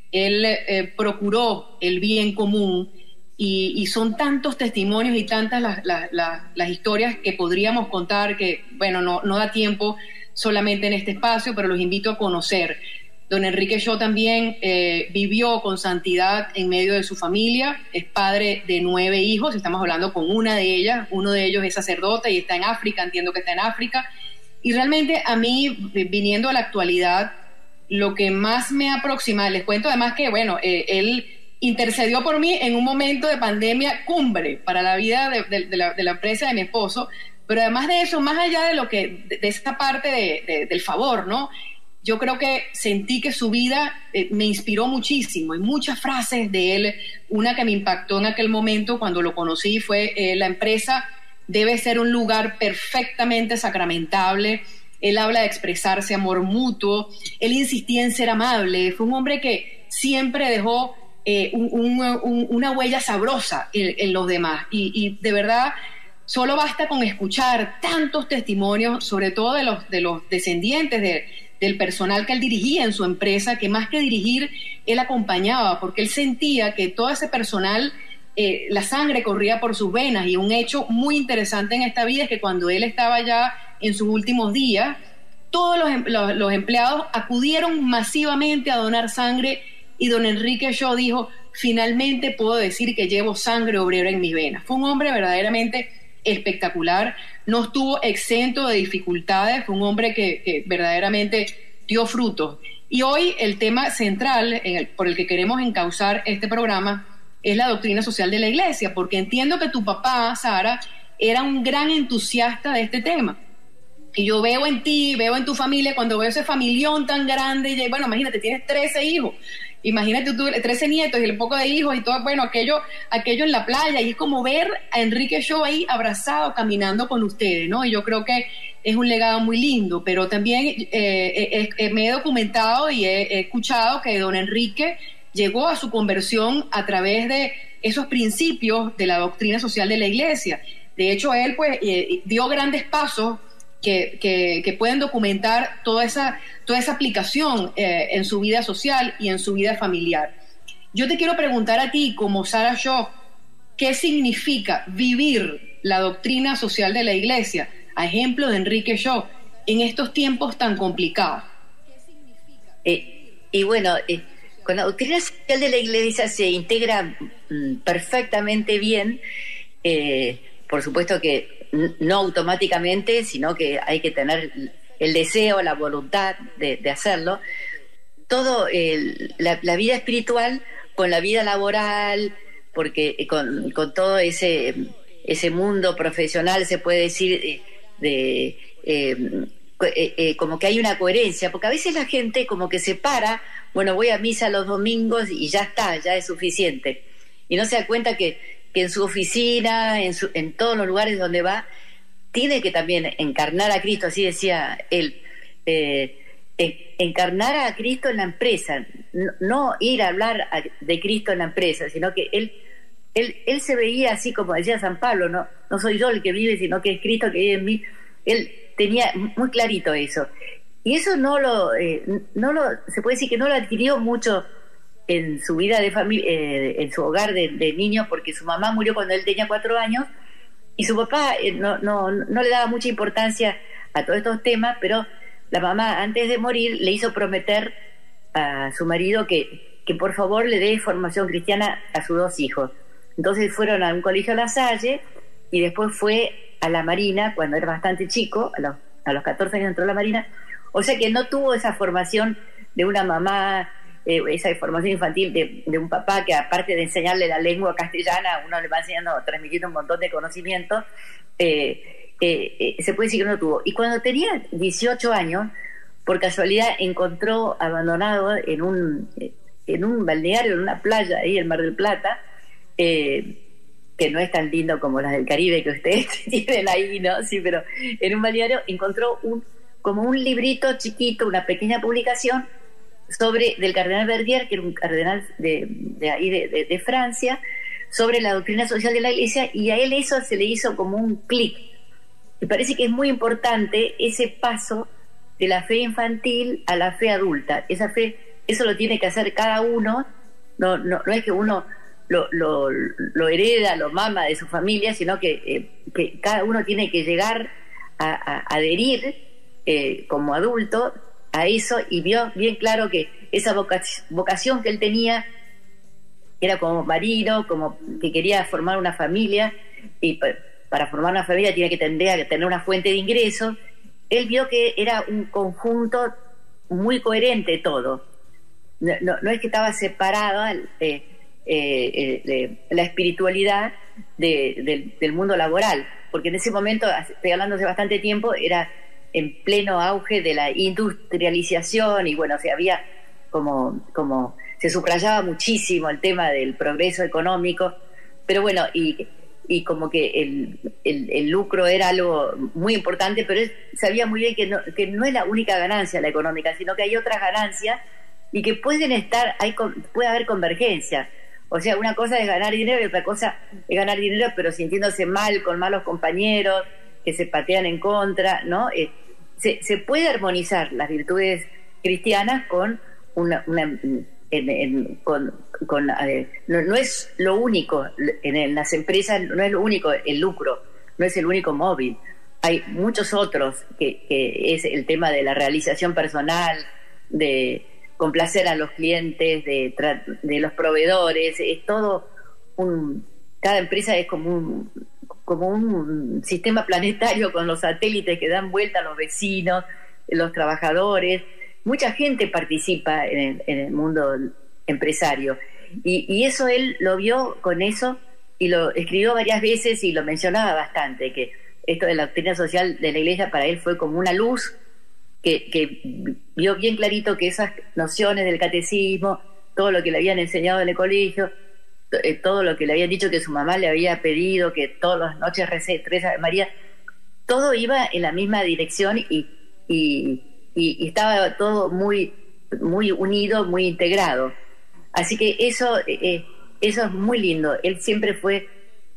él eh, procuró el bien común, y, y son tantos testimonios y tantas las, las, las, las historias que podríamos contar que, bueno, no, no da tiempo solamente en este espacio, pero los invito a conocer. Don Enrique Shaw también eh, vivió con santidad en medio de su familia, es padre de nueve hijos, estamos hablando con una de ellas, uno de ellos es sacerdote y está en África, entiendo que está en África, y realmente a mí, viniendo a la actualidad, lo que más me aproxima, les cuento además que, bueno, eh, él intercedió por mí en un momento de pandemia cumbre para la vida de, de, de, la, de la empresa de mi esposo, pero además de eso, más allá de lo que, de, de esta parte de, de, del favor, ¿no? Yo creo que sentí que su vida eh, me inspiró muchísimo. Hay muchas frases de él. Una que me impactó en aquel momento cuando lo conocí fue eh, la empresa debe ser un lugar perfectamente sacramentable. Él habla de expresarse amor mutuo. Él insistía en ser amable. Fue un hombre que siempre dejó eh, un, un, un, una huella sabrosa en, en los demás. Y, y de verdad, solo basta con escuchar tantos testimonios, sobre todo de los, de los descendientes de del personal que él dirigía en su empresa, que más que dirigir, él acompañaba, porque él sentía que todo ese personal, eh, la sangre corría por sus venas. Y un hecho muy interesante en esta vida es que cuando él estaba ya en sus últimos días, todos los, los, los empleados acudieron masivamente a donar sangre, y don Enrique Shaw dijo, finalmente puedo decir que llevo sangre obrera en mis venas. Fue un hombre verdaderamente espectacular, no estuvo exento de dificultades, fue un hombre que, que verdaderamente dio frutos. Y hoy el tema central en el, por el que queremos encauzar este programa es la doctrina social de la Iglesia, porque entiendo que tu papá, Sara, era un gran entusiasta de este tema. Y yo veo en ti, veo en tu familia, cuando veo ese familión tan grande, y bueno, imagínate, tienes trece hijos, imagínate tú, trece nietos y el poco de hijos y todo, bueno, aquello, aquello en la playa, y es como ver a Enrique Shaw ahí abrazado, caminando con ustedes, ¿no? Y yo creo que es un legado muy lindo, pero también eh, eh, eh, me he documentado y he, he escuchado que don Enrique llegó a su conversión a través de esos principios de la doctrina social de la Iglesia. De hecho, él pues eh, dio grandes pasos Que, que, que pueden documentar toda esa, toda esa aplicación eh, en su vida social y en su vida familiar. Yo te quiero preguntar a ti, como Sara Shaw, ¿qué significa vivir la doctrina social de la Iglesia, a ejemplo de Enrique Shaw, en estos tiempos tan complicados? Eh, y bueno, eh, con la doctrina social de la Iglesia se integra mm, perfectamente bien, eh, por supuesto que no automáticamente, sino que hay que tener el deseo, la voluntad de, de hacerlo. Todo el, la, la vida espiritual con la vida laboral, porque con, con todo ese, ese mundo profesional, se puede decir, de, de eh, eh, eh, como que hay una coherencia, porque a veces la gente como que se para, bueno, voy a misa los domingos y ya está, ya es suficiente, y no se da cuenta que que en su oficina, en, su, en todos los lugares donde va, tiene que también encarnar a Cristo, así decía él, eh, encarnar a Cristo en la empresa, no, no ir a hablar a, de Cristo en la empresa, sino que él, él, él se veía así como decía San Pablo, no, no soy yo el que vive, sino que es Cristo que vive en mí. Él tenía muy clarito eso. Y eso no lo, eh, no lo, se puede decir que no lo adquirió mucho en su vida de familia, eh, en su hogar de, de niño, porque su mamá murió cuando él tenía cuatro años y su papá eh, no, no, no le daba mucha importancia a todos estos temas, pero la mamá antes de morir le hizo prometer a su marido que, que por favor le dé formación cristiana a sus dos hijos. Entonces fueron a un colegio a La Salle y después fue a la Marina cuando era bastante chico, a los, a los catorce años entró a la Marina, o sea que no tuvo esa formación de una mamá, Eh, esa formación infantil de, de un papá que, aparte de enseñarle la lengua castellana, uno le va enseñando, transmitiendo un montón de conocimientos, eh, eh, eh, se puede decir que no tuvo. Y cuando tenía dieciocho años, por casualidad encontró abandonado en un, en un balneario, en una playa ahí en Mar del Plata, eh, que no es tan lindo como las del Caribe que ustedes tienen ahí, ¿no? Sí, pero en un balneario encontró un, como un librito chiquito, una pequeña publicación sobre del cardenal Verdier, que era un cardenal de, de ahí de, de, de Francia, sobre la doctrina social de la Iglesia, y a él eso se le hizo como un clic. Me parece que es muy importante ese paso de la fe infantil a la fe adulta, esa fe eso lo tiene que hacer cada uno, no, no, no es que uno lo, lo, lo hereda, lo mama de su familia, sino que, eh, que cada uno tiene que llegar a, a adherir eh, como adulto a eso, y vio bien claro que esa vocación, vocación que él tenía era como marino, como que quería formar una familia, y para formar una familia tiene que tendría que tener una fuente de ingresos. Él vio que era un conjunto muy coherente todo. No, no, no es que estaba separada eh, eh, eh, la espiritualidad de, de, del mundo laboral, porque en ese momento, estoy hablando hace bastante tiempo, era en pleno auge de la industrialización, y bueno, o sea, había como, como se subrayaba muchísimo el tema del progreso económico, pero bueno, y, y como que el, el, el lucro era algo muy importante, pero él sabía muy bien que no, que no es la única ganancia la económica, sino que hay otras ganancias y que pueden estar, hay, puede haber convergencia. O sea, una cosa es ganar dinero y otra cosa es ganar dinero pero sintiéndose mal, con malos compañeros que se patean en contra, ¿no? Eh, se, se puede armonizar las virtudes cristianas con una, una en, en, con, con eh, no, no es lo único en, en las empresas, no es lo único el lucro, no es el único móvil. Hay muchos otros que, que es el tema de la realización personal, de complacer a los clientes, de, de los proveedores, es todo un, cada empresa es como un como un sistema planetario con los satélites que dan vuelta a los vecinos, los trabajadores. Mucha gente participa en el, en el mundo empresario, y, y eso él lo vio con eso y lo escribió varias veces y lo mencionaba bastante, que esto de la doctrina social de la Iglesia para él fue como una luz que, que vio bien clarito que esas nociones del catecismo, todo lo que le habían enseñado en el colegio, todo lo que le habían dicho que su mamá le había pedido, que todas las noches recé tres Ave María, todo iba en la misma dirección, y, y, y, y estaba todo muy, muy unido, muy integrado. Así que eso, eh, eso es muy lindo. Él siempre fue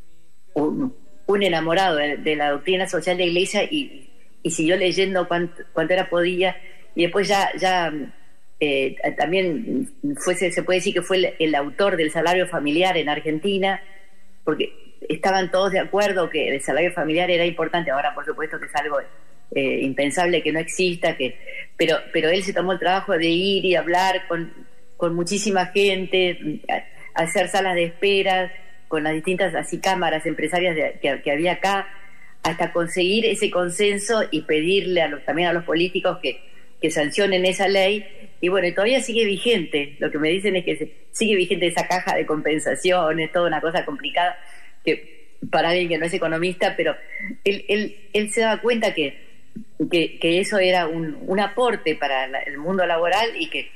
un, un enamorado de, de la doctrina social de la Iglesia, y, y siguió leyendo cuanto, cuanto era podía, y después ya, ya eh, también fue, se puede decir que fue el, el autor del salario familiar en Argentina, porque estaban todos de acuerdo que el salario familiar era importante. Ahora por supuesto que es algo eh, impensable que no exista, que pero pero él se tomó el trabajo de ir y hablar con, con muchísima gente, a, a hacer salas de espera con las distintas así cámaras empresarias de, que, que había acá, hasta conseguir ese consenso y pedirle a los, también a los políticos que, que sancionen esa ley. Y bueno, y todavía sigue vigente. Lo que me dicen es que se, sigue vigente esa caja de compensaciones, toda una cosa complicada que para alguien que no es economista, pero él, él, él se daba cuenta que, que, que eso era un, un aporte para la, el mundo laboral, y que,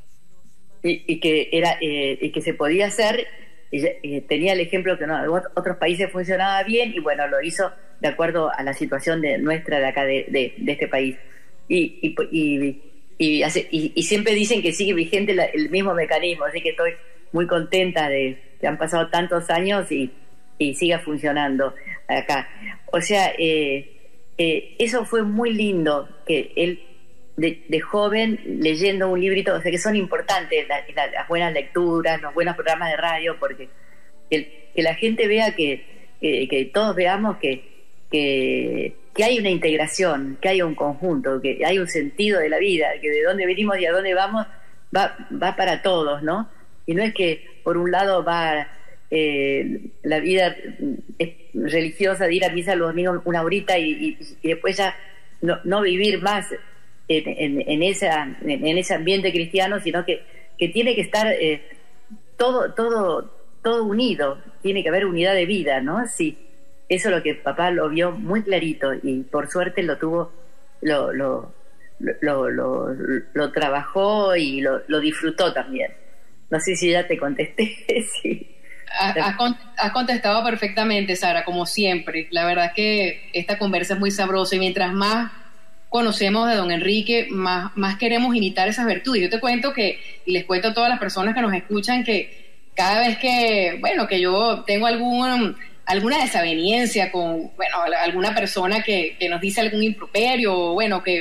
y, y que era eh, y que se podía hacer. Y, y tenía el ejemplo que no, en otros países funcionaba bien, y bueno, lo hizo de acuerdo a la situación de nuestra de acá de, de, de este país. Y, y, y, y, hace, y, y siempre dicen que sigue vigente la, el mismo mecanismo, así que estoy muy contenta de que han pasado tantos años y, y siga funcionando acá. O sea, eh, eh, eso fue muy lindo, que él de, de joven leyendo un librito, o sea que son importantes la, la, las buenas lecturas, los buenos programas de radio, porque el, que la gente vea que, que, que todos veamos que, que que hay una integración, que hay un conjunto, que hay un sentido de la vida, que de dónde venimos y a dónde vamos va, va para todos, ¿no? Y no es que por un lado va eh, la vida religiosa de ir a misa los domingos una horita y, y, y después ya no, no vivir más en, en, en, esa, en, en ese ambiente cristiano, sino que, que tiene que estar eh, todo, todo, todo unido, tiene que haber unidad de vida, ¿no? Sí. Eso es lo que papá lo vio muy clarito, y por suerte lo tuvo, lo lo lo, lo, lo trabajó y lo, lo disfrutó también. No sé si ya te contesté. Sí. Has, has contestado perfectamente, Sara, como siempre. La verdad es que esta conversa es muy sabrosa, y mientras más conocemos de don Enrique, más, más queremos imitar esas virtudes. Yo te cuento que, y les cuento a todas las personas que nos escuchan, que cada vez que, bueno, que yo tengo algún... alguna desaveniencia con, bueno, alguna persona que, que nos dice algún improperio, o bueno, que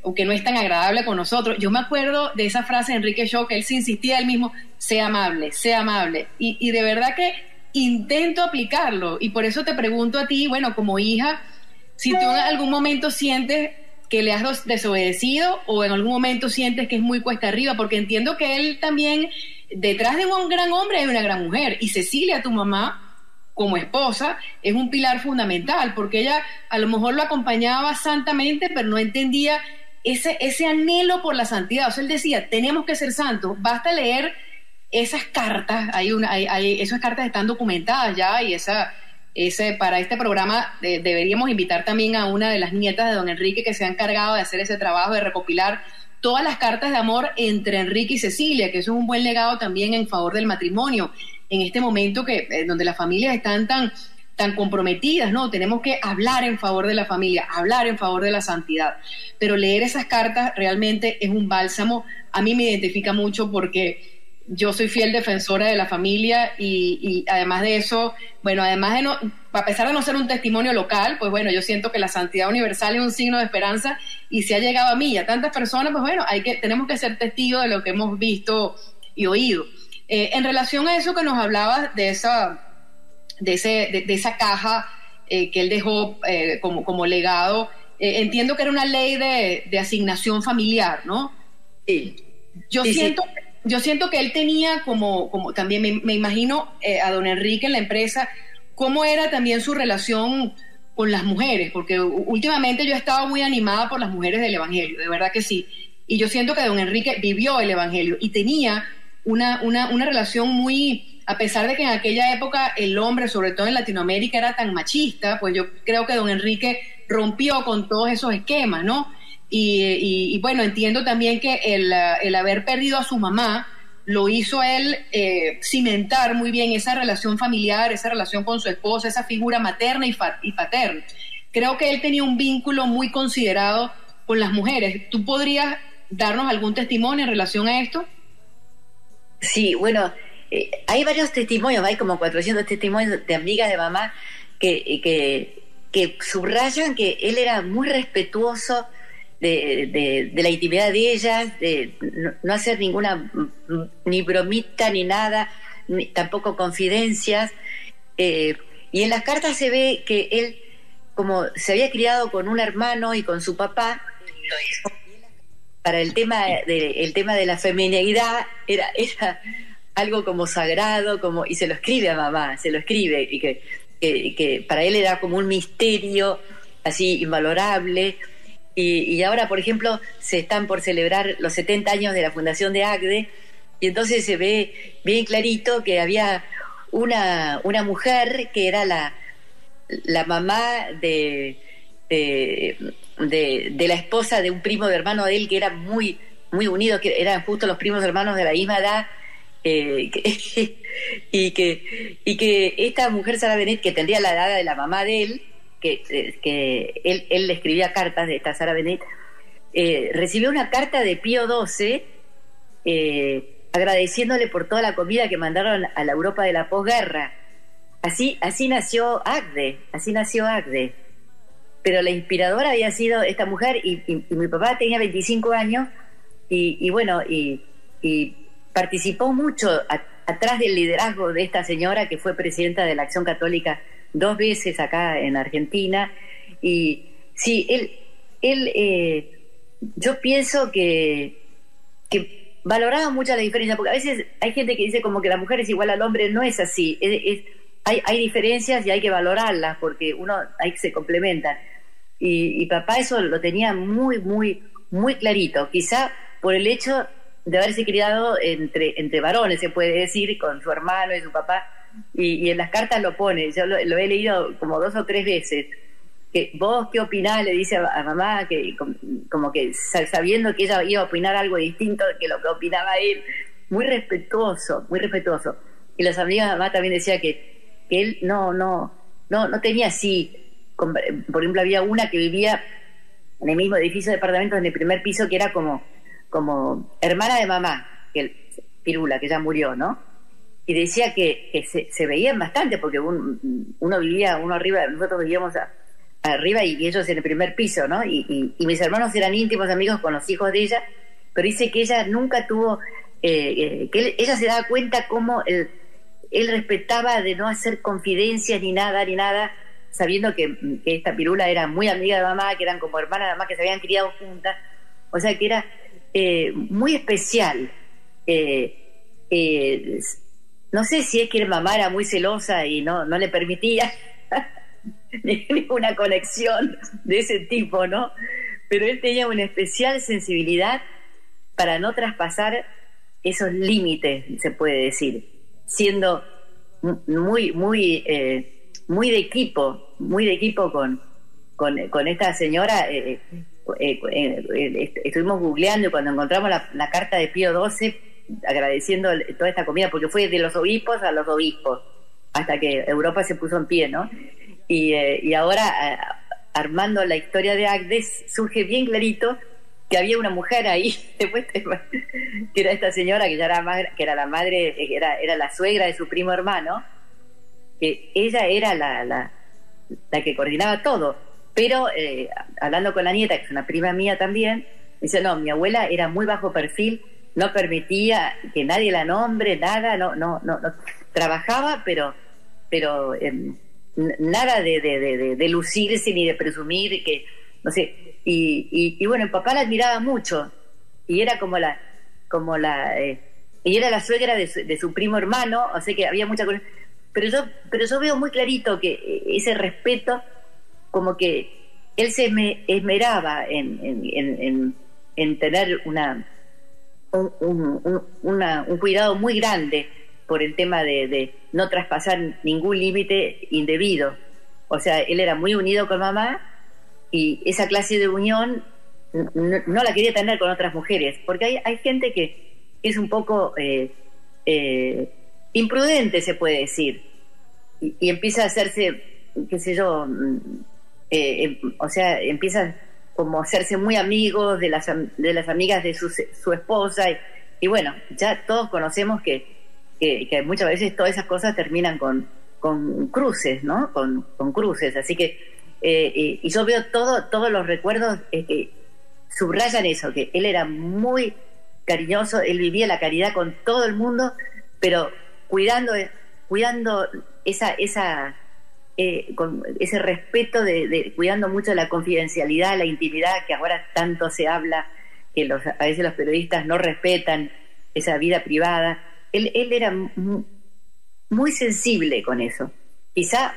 o que no es tan agradable con nosotros. Yo me acuerdo de esa frase de Enrique Shaw, que él se insistía él mismo, sea amable, sea amable, y, y de verdad que intento aplicarlo, y por eso te pregunto a ti, bueno, como hija, si tú en algún momento sientes que le has desobedecido o en algún momento sientes que es muy cuesta arriba, porque entiendo que él también, detrás de un gran hombre hay una gran mujer, y Cecilia, tu mamá, como esposa, es un pilar fundamental, porque ella a lo mejor lo acompañaba santamente, pero no entendía ese, ese anhelo por la santidad. O sea, él decía, tenemos que ser santos, basta leer esas cartas, hay una, hay, hay, esas cartas están documentadas ya, y esa, ese, para este programa de, deberíamos invitar también a una de las nietas de don Enrique que se ha encargado de hacer ese trabajo de recopilar todas las cartas de amor entre Enrique y Cecilia, que eso es un buen legado también en favor del matrimonio. En este momento que eh, donde las familias están tan, tan comprometidas, ¿no? Tenemos que hablar en favor de la familia, hablar en favor de la santidad. Pero leer esas cartas realmente es un bálsamo. A mí me identifica mucho porque yo soy fiel defensora de la familia y, y además de eso, bueno, además de no, a pesar de no ser un testimonio local, pues bueno, yo siento que la santidad universal es un signo de esperanza, y si ha llegado a mí y a tantas personas, pues bueno, hay que, tenemos que ser testigos de lo que hemos visto y oído. Eh, en relación a eso que nos hablabas de esa, de ese, de, de esa caja eh, que él dejó eh, como, como legado, eh, entiendo que era una ley de, de asignación familiar, ¿no? Sí. Yo sí, siento, sí. yo siento que él tenía como, como también me, me imagino eh, a don Enrique en la empresa, cómo era también su relación con las mujeres, porque últimamente yo he estado muy animada por las mujeres del Evangelio, de verdad que sí, y yo siento que don Enrique vivió el Evangelio y tenía Una, una, una relación muy, a pesar de que en aquella época el hombre, sobre todo en Latinoamérica, era tan machista, pues yo creo que don Enrique rompió con todos esos esquemas, ¿no? Y, y, y bueno, entiendo también que el, el haber perdido a su mamá lo hizo él eh, cimentar muy bien esa relación familiar, esa relación con su esposa, esa figura materna y, fa, y paterna. Creo que él tenía un vínculo muy considerado con las mujeres. ¿Tú podrías darnos algún testimonio en relación a esto? Sí, bueno, eh, hay varios testimonios, hay como cuatrocientos testimonios de amigas de mamá que, que, que subrayan que él era muy respetuoso de, de, de la intimidad de ellas, de no, no hacer ninguna ni bromita ni nada, ni, tampoco confidencias, eh, y en las cartas se ve que él, como se había criado con un hermano y con su papá, para el tema de, el tema de la feminidad era, era algo como sagrado, como, y se lo escribe a mamá, se lo escribe, y que, que, que para él era como un misterio así invalorable. Y, y ahora, por ejemplo, se están por celebrar los setenta años de la fundación de ACDE, y entonces se ve bien clarito que había una, una mujer que era la, la mamá de... De, de, de la esposa de un primo de hermano de él que era muy, muy unidos, que eran justo los primos hermanos de la misma edad, eh, que, y, que, y que esta mujer, Sara Benet, que tendría la edad de la mamá de él, que, que él, él le escribía cartas de esta Sara Benet, eh, recibió una carta de Pío doce eh, agradeciéndole por toda la comida que mandaron a la Europa de la posguerra. Así, así nació ACDE, así nació ACDE. Pero la inspiradora había sido esta mujer, y, y, y mi papá tenía veinticinco años, y, y bueno, y, y participó mucho a, atrás del liderazgo de esta señora, que fue presidenta de la Acción Católica dos veces acá en Argentina. Y sí, él, él eh, yo pienso que, que valoraba mucho la diferencia, porque a veces hay gente que dice como que la mujer es igual al hombre. No es así, es, es, hay, hay diferencias y hay que valorarlas, porque uno hay que se complementan. Y, y papá eso lo tenía muy, muy, muy clarito, quizá por el hecho de haberse criado entre, entre varones, se puede decir, con su hermano y su papá, y, y en las cartas lo pone, yo lo, lo he leído como dos o tres veces, que vos qué opinás, le dice a, a mamá, que como que sabiendo que ella iba a opinar algo distinto que lo que opinaba él, muy respetuoso, muy respetuoso. Y las amigas de mamá también decía que, que él no, no, no, no tenía así. Por ejemplo, había una que vivía en el mismo edificio de departamentos, en el primer piso, que era como, como hermana de mamá, que el, Pirula, que ya murió, ¿no? Y decía que, que se, se veían bastante, porque un, uno vivía, uno arriba, nosotros vivíamos a, arriba y, y ellos en el primer piso, ¿no? Y, y, y mis hermanos eran íntimos amigos con los hijos de ella, pero dice que ella nunca tuvo, eh, eh, que él, ella se daba cuenta cómo él, él respetaba de no hacer confidencias ni nada, ni nada, sabiendo que, que esta pirula era muy amiga de mamá, que eran como hermanas de mamá, que se habían criado juntas, o sea que era eh, muy especial. Eh, eh, no sé si es que mamá era muy celosa y no, no le permitía ninguna conexión de ese tipo, ¿no? Pero él tenía una especial sensibilidad para no traspasar esos límites, se puede decir, siendo muy, muy, eh, muy de equipo, muy de equipo con, con, con esta señora. Eh, eh, eh, estuvimos googleando y cuando encontramos la, la carta de Pío doce, agradeciendo toda esta comida, porque fue de los obispos a los obispos, hasta que Europa se puso en pie, ¿no? Y, eh, y ahora, eh, armando la historia de Agdes, surge bien clarito que había una mujer ahí, después, que era esta señora que ya era más, que era la madre, que era, era la suegra de su primo hermano, que ella era la, la, la que coordinaba todo, pero eh, hablando con la nieta, que es una prima mía también, dice, no, mi abuela era muy bajo perfil, no permitía que nadie la nombre, nada, no, no, no, no trabajaba, pero, pero eh, nada de, de, de, de lucirse ni de presumir, que no sé, y, y, y bueno, el papá la admiraba mucho, y era como la, como la, eh, y era la suegra de su, de su primo hermano, o sea que había mucha cosa, pero yo, pero yo veo muy clarito que ese respeto, como que él se me esmeraba en, en, en, en, en tener una Un, un, un, una, un cuidado muy grande por el tema de, de no traspasar ningún límite indebido. O sea, él era muy unido con mamá y esa clase de unión no, no la quería tener con otras mujeres, porque hay, hay gente que es un poco eh, eh, imprudente, se puede decir, y, y empieza a hacerse, qué sé yo, eh, eh, o sea, empieza como hacerse muy amigos de las, de las amigas de su, su esposa, y, y bueno, ya todos conocemos que, que, que muchas veces todas esas cosas terminan con, con cruces, ¿no? Con, con cruces, así que eh, y, y yo veo todo, todos los recuerdos eh, que subrayan eso, que él era muy cariñoso, él vivía la caridad con todo el mundo, pero cuidando, cuidando esa, esa Eh, con ese respeto de, de cuidando mucho la confidencialidad, la intimidad, que ahora tanto se habla, que los, a veces los periodistas no respetan esa vida privada. Él, él era muy, muy sensible con eso. Quizá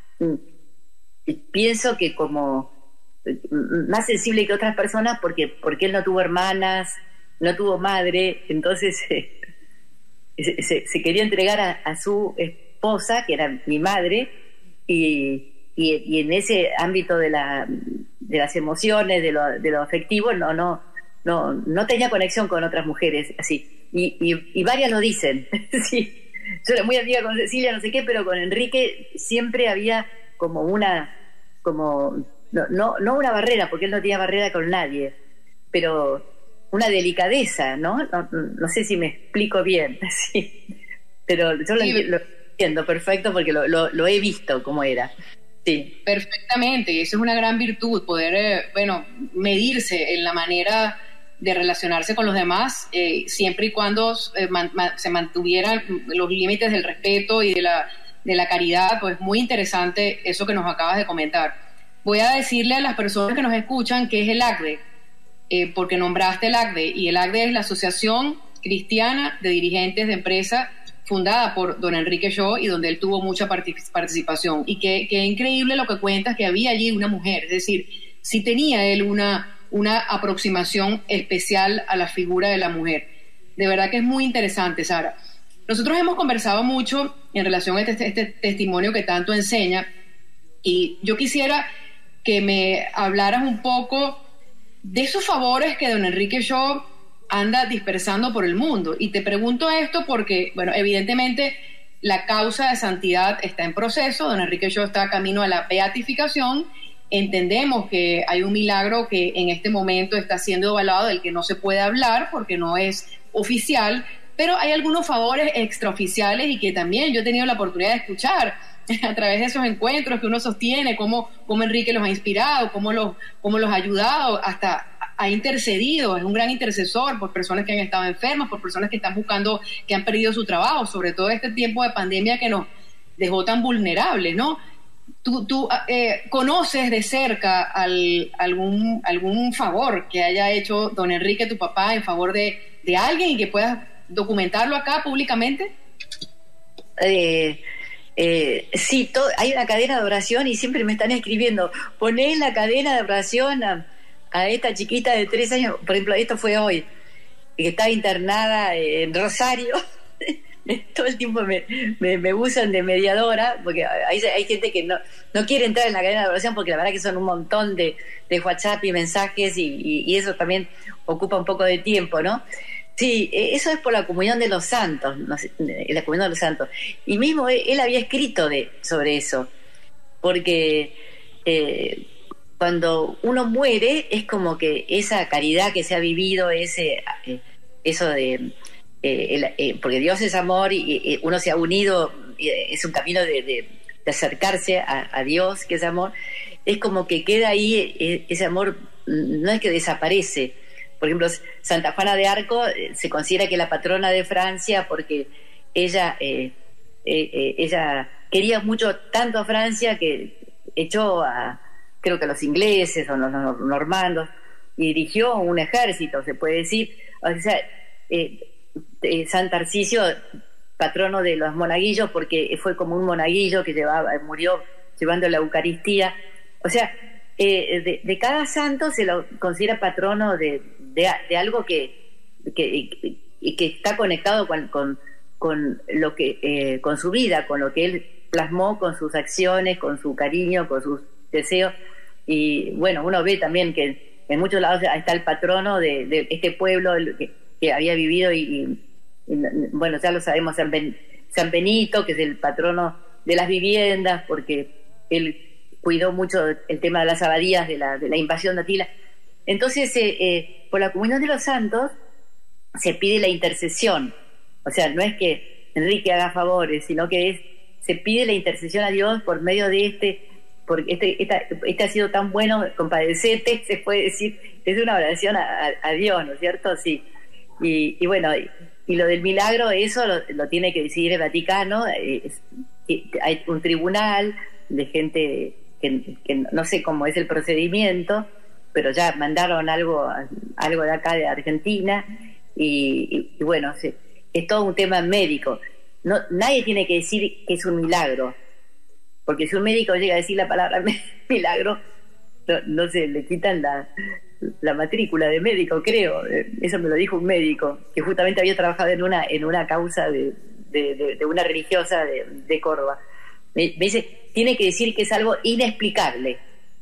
pienso que como más sensible que otras personas porque, porque él no tuvo hermanas, no tuvo madre, entonces eh, se, se, se quería entregar a, a su esposa, que era mi madre. Y, y, y en ese ámbito de, la, de las emociones, de lo, de lo afectivo, no, no, no, no tenía conexión con otras mujeres, así. Y, y, y varias lo dicen, sí. Yo era muy amiga con Cecilia, no sé qué, pero con Enrique siempre había como una, como, no, no, no una barrera, porque él no tenía barrera con nadie, pero una delicadeza, ¿no? No, no sé si me explico bien, sí. Pero yo sí. lo, lo entiendo perfecto porque lo, lo, lo he visto cómo era. Sí. Perfectamente, y eso es una gran virtud, poder, eh, bueno, medirse en la manera de relacionarse con los demás, eh, siempre y cuando eh, man, man, se mantuvieran los límites del respeto y de la, de la caridad. Pues muy interesante eso que nos acabas de comentar. Voy a decirle a las personas que nos escuchan qué es el ACDE, eh, porque nombraste el ACDE, y el ACDE es la Asociación Cristiana de Dirigentes de Empresa, fundada por don Enrique Shaw y donde él tuvo mucha participación. Y qué, qué increíble lo que cuentas, que había allí una mujer, es decir, sí tenía él una, una aproximación especial a la figura de la mujer. De verdad que es muy interesante, Sara. Nosotros hemos conversado mucho en relación a este, este testimonio que tanto enseña, y yo quisiera que me hablaras un poco de esos favores que don Enrique Shaw anda dispersando por el mundo. Y te pregunto esto porque, bueno, evidentemente la causa de santidad está en proceso, don Enrique Shaw está camino a la beatificación, entendemos que hay un milagro que en este momento está siendo evaluado, del que no se puede hablar porque no es oficial, pero hay algunos favores extraoficiales y que también yo he tenido la oportunidad de escuchar a través de esos encuentros que uno sostiene, cómo, cómo Enrique los ha inspirado, cómo los, cómo los ha ayudado, hasta ha intercedido, es un gran intercesor por personas que han estado enfermas, por personas que están buscando, que han perdido su trabajo, sobre todo este tiempo de pandemia que nos dejó tan vulnerables, ¿no? ¿Tú, tú eh, conoces de cerca al, algún, algún favor que haya hecho don Enrique, tu papá, en favor de, de alguien y que puedas documentarlo acá públicamente? Eh, eh, sí, todo, hay una cadena de oración y siempre me están escribiendo, poné la cadena de oración a, a esta chiquita de tres años, por ejemplo, esto fue hoy, que está internada en Rosario. Todo el tiempo me, me, me usan de mediadora, porque hay, hay gente que no, no quiere entrar en la cadena de oración, porque la verdad que son un montón de, de WhatsApp y mensajes, y, y, y eso también ocupa un poco de tiempo, ¿no? Sí, eso es por la comunión de los santos, no sé, la comunión de los santos. Y mismo él, él había escrito de, sobre eso, porque eh, cuando uno muere es como que esa caridad que se ha vivido, ese eh, eso de... Eh, el, eh, porque Dios es amor y, y uno se ha unido, eh, es un camino de, de, de acercarse a, a Dios, que es amor, es como que queda ahí, eh, ese amor no es que desaparece. Por ejemplo, Santa Juana de Arco eh, se considera que es la patrona de Francia porque ella, eh, eh, eh, ella quería mucho tanto a Francia que echó a, creo que a los ingleses o los normandos, y dirigió un ejército, se puede decir. O sea, eh, Eh, San Tarcisio, patrono de los monaguillos, porque fue como un monaguillo que llevaba, murió llevando la Eucaristía. O sea, eh, de, de cada santo se lo considera patrono de, de, de algo que, que, que, que está conectado con, con, con lo que eh, con su vida, con lo que él plasmó, con sus acciones, con su cariño, con sus deseos. Y bueno, uno ve también que en muchos lados está el patrono de, de este pueblo que, que había vivido y, y, y bueno, ya lo sabemos, San, ben, San Benito, que es el patrono de las viviendas, porque él cuidó mucho el tema de las abadías, de la, de la invasión de Atila. Entonces, eh, eh, por la comunión de los santos se pide la intercesión. O sea, no es que Enrique haga favores, sino que es, se pide la intercesión a Dios por medio de este, porque este, esta, este ha sido tan bueno, compadecete, se puede decir, es una oración a, a, a Dios, ¿no es cierto? Sí. Y, y bueno, y, y lo del milagro, eso lo, lo tiene que decidir el Vaticano. Es, hay un tribunal de gente que, que no sé cómo es el procedimiento, pero ya mandaron algo algo de acá de Argentina y, y, y bueno, sí, es todo un tema médico. No, nadie tiene que decir que es un milagro, porque si un médico llega a decir la palabra milagro, no, no se le quitan la la matrícula de médico, creo. Eso me lo dijo un médico que justamente había trabajado en una en una causa de, de, de, de una religiosa de, de Córdoba. Me, me dice, tiene que decir que es algo inexplicable.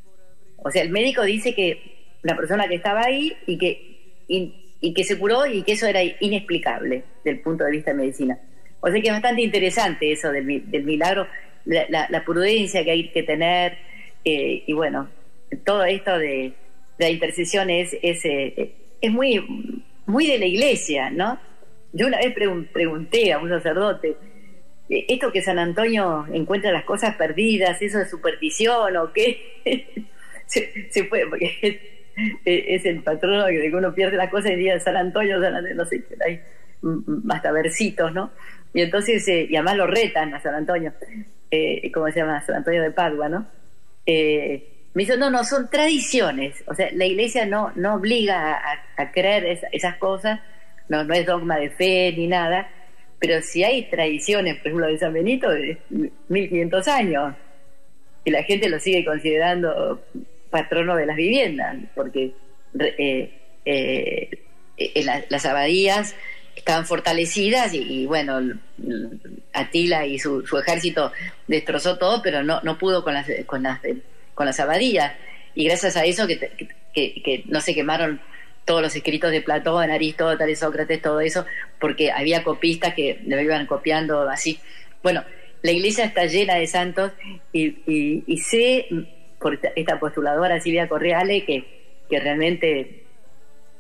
O sea, el médico dice que la persona que estaba ahí y que y, y que se curó y que eso era inexplicable desde el punto de vista de medicina. O sea que es bastante interesante eso del, del milagro, la, la, la prudencia que hay que tener, eh, y bueno, todo esto de la intercesión es, es, eh, es muy, muy de la iglesia, ¿no? Yo una vez pregun- pregunté a un sacerdote, ¿esto que San Antonio encuentra las cosas perdidas, eso es superstición o qué? se, se puede, porque es, es el patrono de que uno pierde las cosas y dice San Antonio, San Antonio, no sé, hay hasta versitos, ¿no? Y entonces, eh, y además lo retan a San Antonio, eh, ¿cómo se llama? San Antonio de Padua, ¿no? Eh, Me dijo, no, no, son tradiciones. O sea, la iglesia no, no obliga a, a creer es, esas cosas, no, no es dogma de fe ni nada, pero si hay tradiciones, por ejemplo, de San Benito, de mil quinientos años, y la gente lo sigue considerando patrono de las viviendas, porque eh, eh, eh, la, las abadías estaban fortalecidas y, y bueno, Atila y su, su ejército destrozó todo, pero no, no pudo con las... Con las con las abadías, y gracias a eso que, que, que no se quemaron todos los escritos de Platón, Aristóteles, Sócrates, todo eso, porque había copistas que lo iban copiando así. Bueno, la iglesia está llena de santos y, y, y sé por esta postuladora Silvia Correale que, que realmente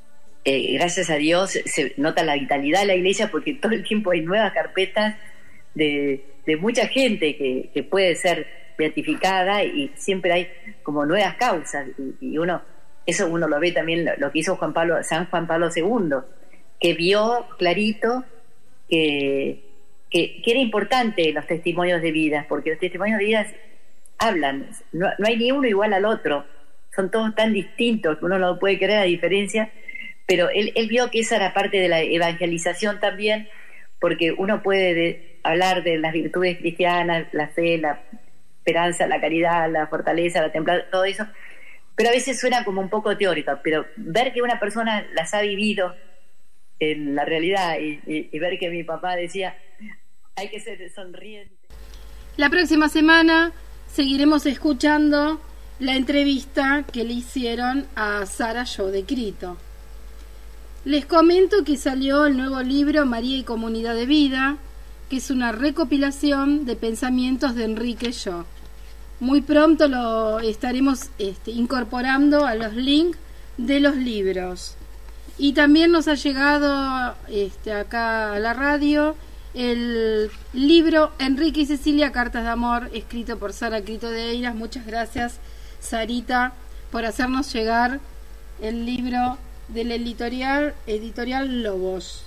eh, gracias a Dios se nota la vitalidad de la iglesia, porque todo el tiempo hay nuevas carpetas de, de mucha gente que, que puede ser beatificada, y siempre hay como nuevas causas, y, y uno, eso uno lo ve también lo, lo que hizo Juan Pablo, San Juan Pablo segundo, que vio clarito que, que, que era importante los testimonios de vida, porque los testimonios de vida hablan, no, no hay ni uno igual al otro, son todos tan distintos que uno no puede creer la diferencia, pero él, él vio que esa era parte de la evangelización también, porque uno puede de, hablar de las virtudes cristianas, la fe, la esperanza, la caridad, la fortaleza, la templanza, todo eso, pero a veces suena como un poco teórica, pero ver que una persona las ha vivido en la realidad, y, y, y ver que mi papá decía, hay que ser sonriente. La próxima semana seguiremos escuchando la entrevista que le hicieron a Sara Yo de Crito. Les comento que salió el nuevo libro María y Comunidad de Vida, que es una recopilación de pensamientos de Enrique Yo. Muy pronto lo estaremos este, incorporando a los links de los libros. Y también nos ha llegado este, acá a la radio el libro Enrique y Cecilia, Cartas de Amor, escrito por Sara Crito de Eiras. Muchas gracias, Sarita, por hacernos llegar el libro del editorial, editorial Lobos.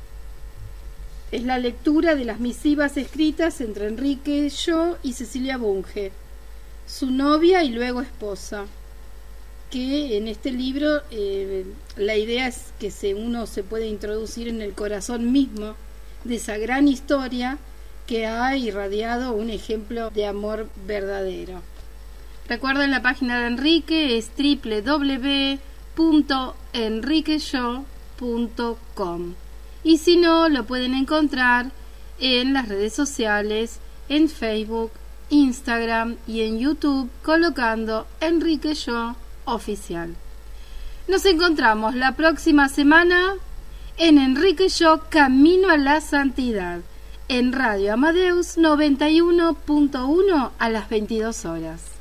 Es la lectura de las misivas escritas entre Enrique Yo y Cecilia Bunge, su novia y luego esposa, que en este libro eh, la idea es que se, uno se puede introducir en el corazón mismo de esa gran historia que ha irradiado un ejemplo de amor verdadero. Recuerden, la página de Enrique es doble u doble u doble u punto enriqueyo punto com, y si no, lo pueden encontrar en las redes sociales, en Facebook, Instagram y en YouTube, colocando Enrique Yo Oficial. Nos encontramos la próxima semana en Enrique Yo Camino a la Santidad, en Radio Amadeus noventa y uno punto uno a las veintidós horas.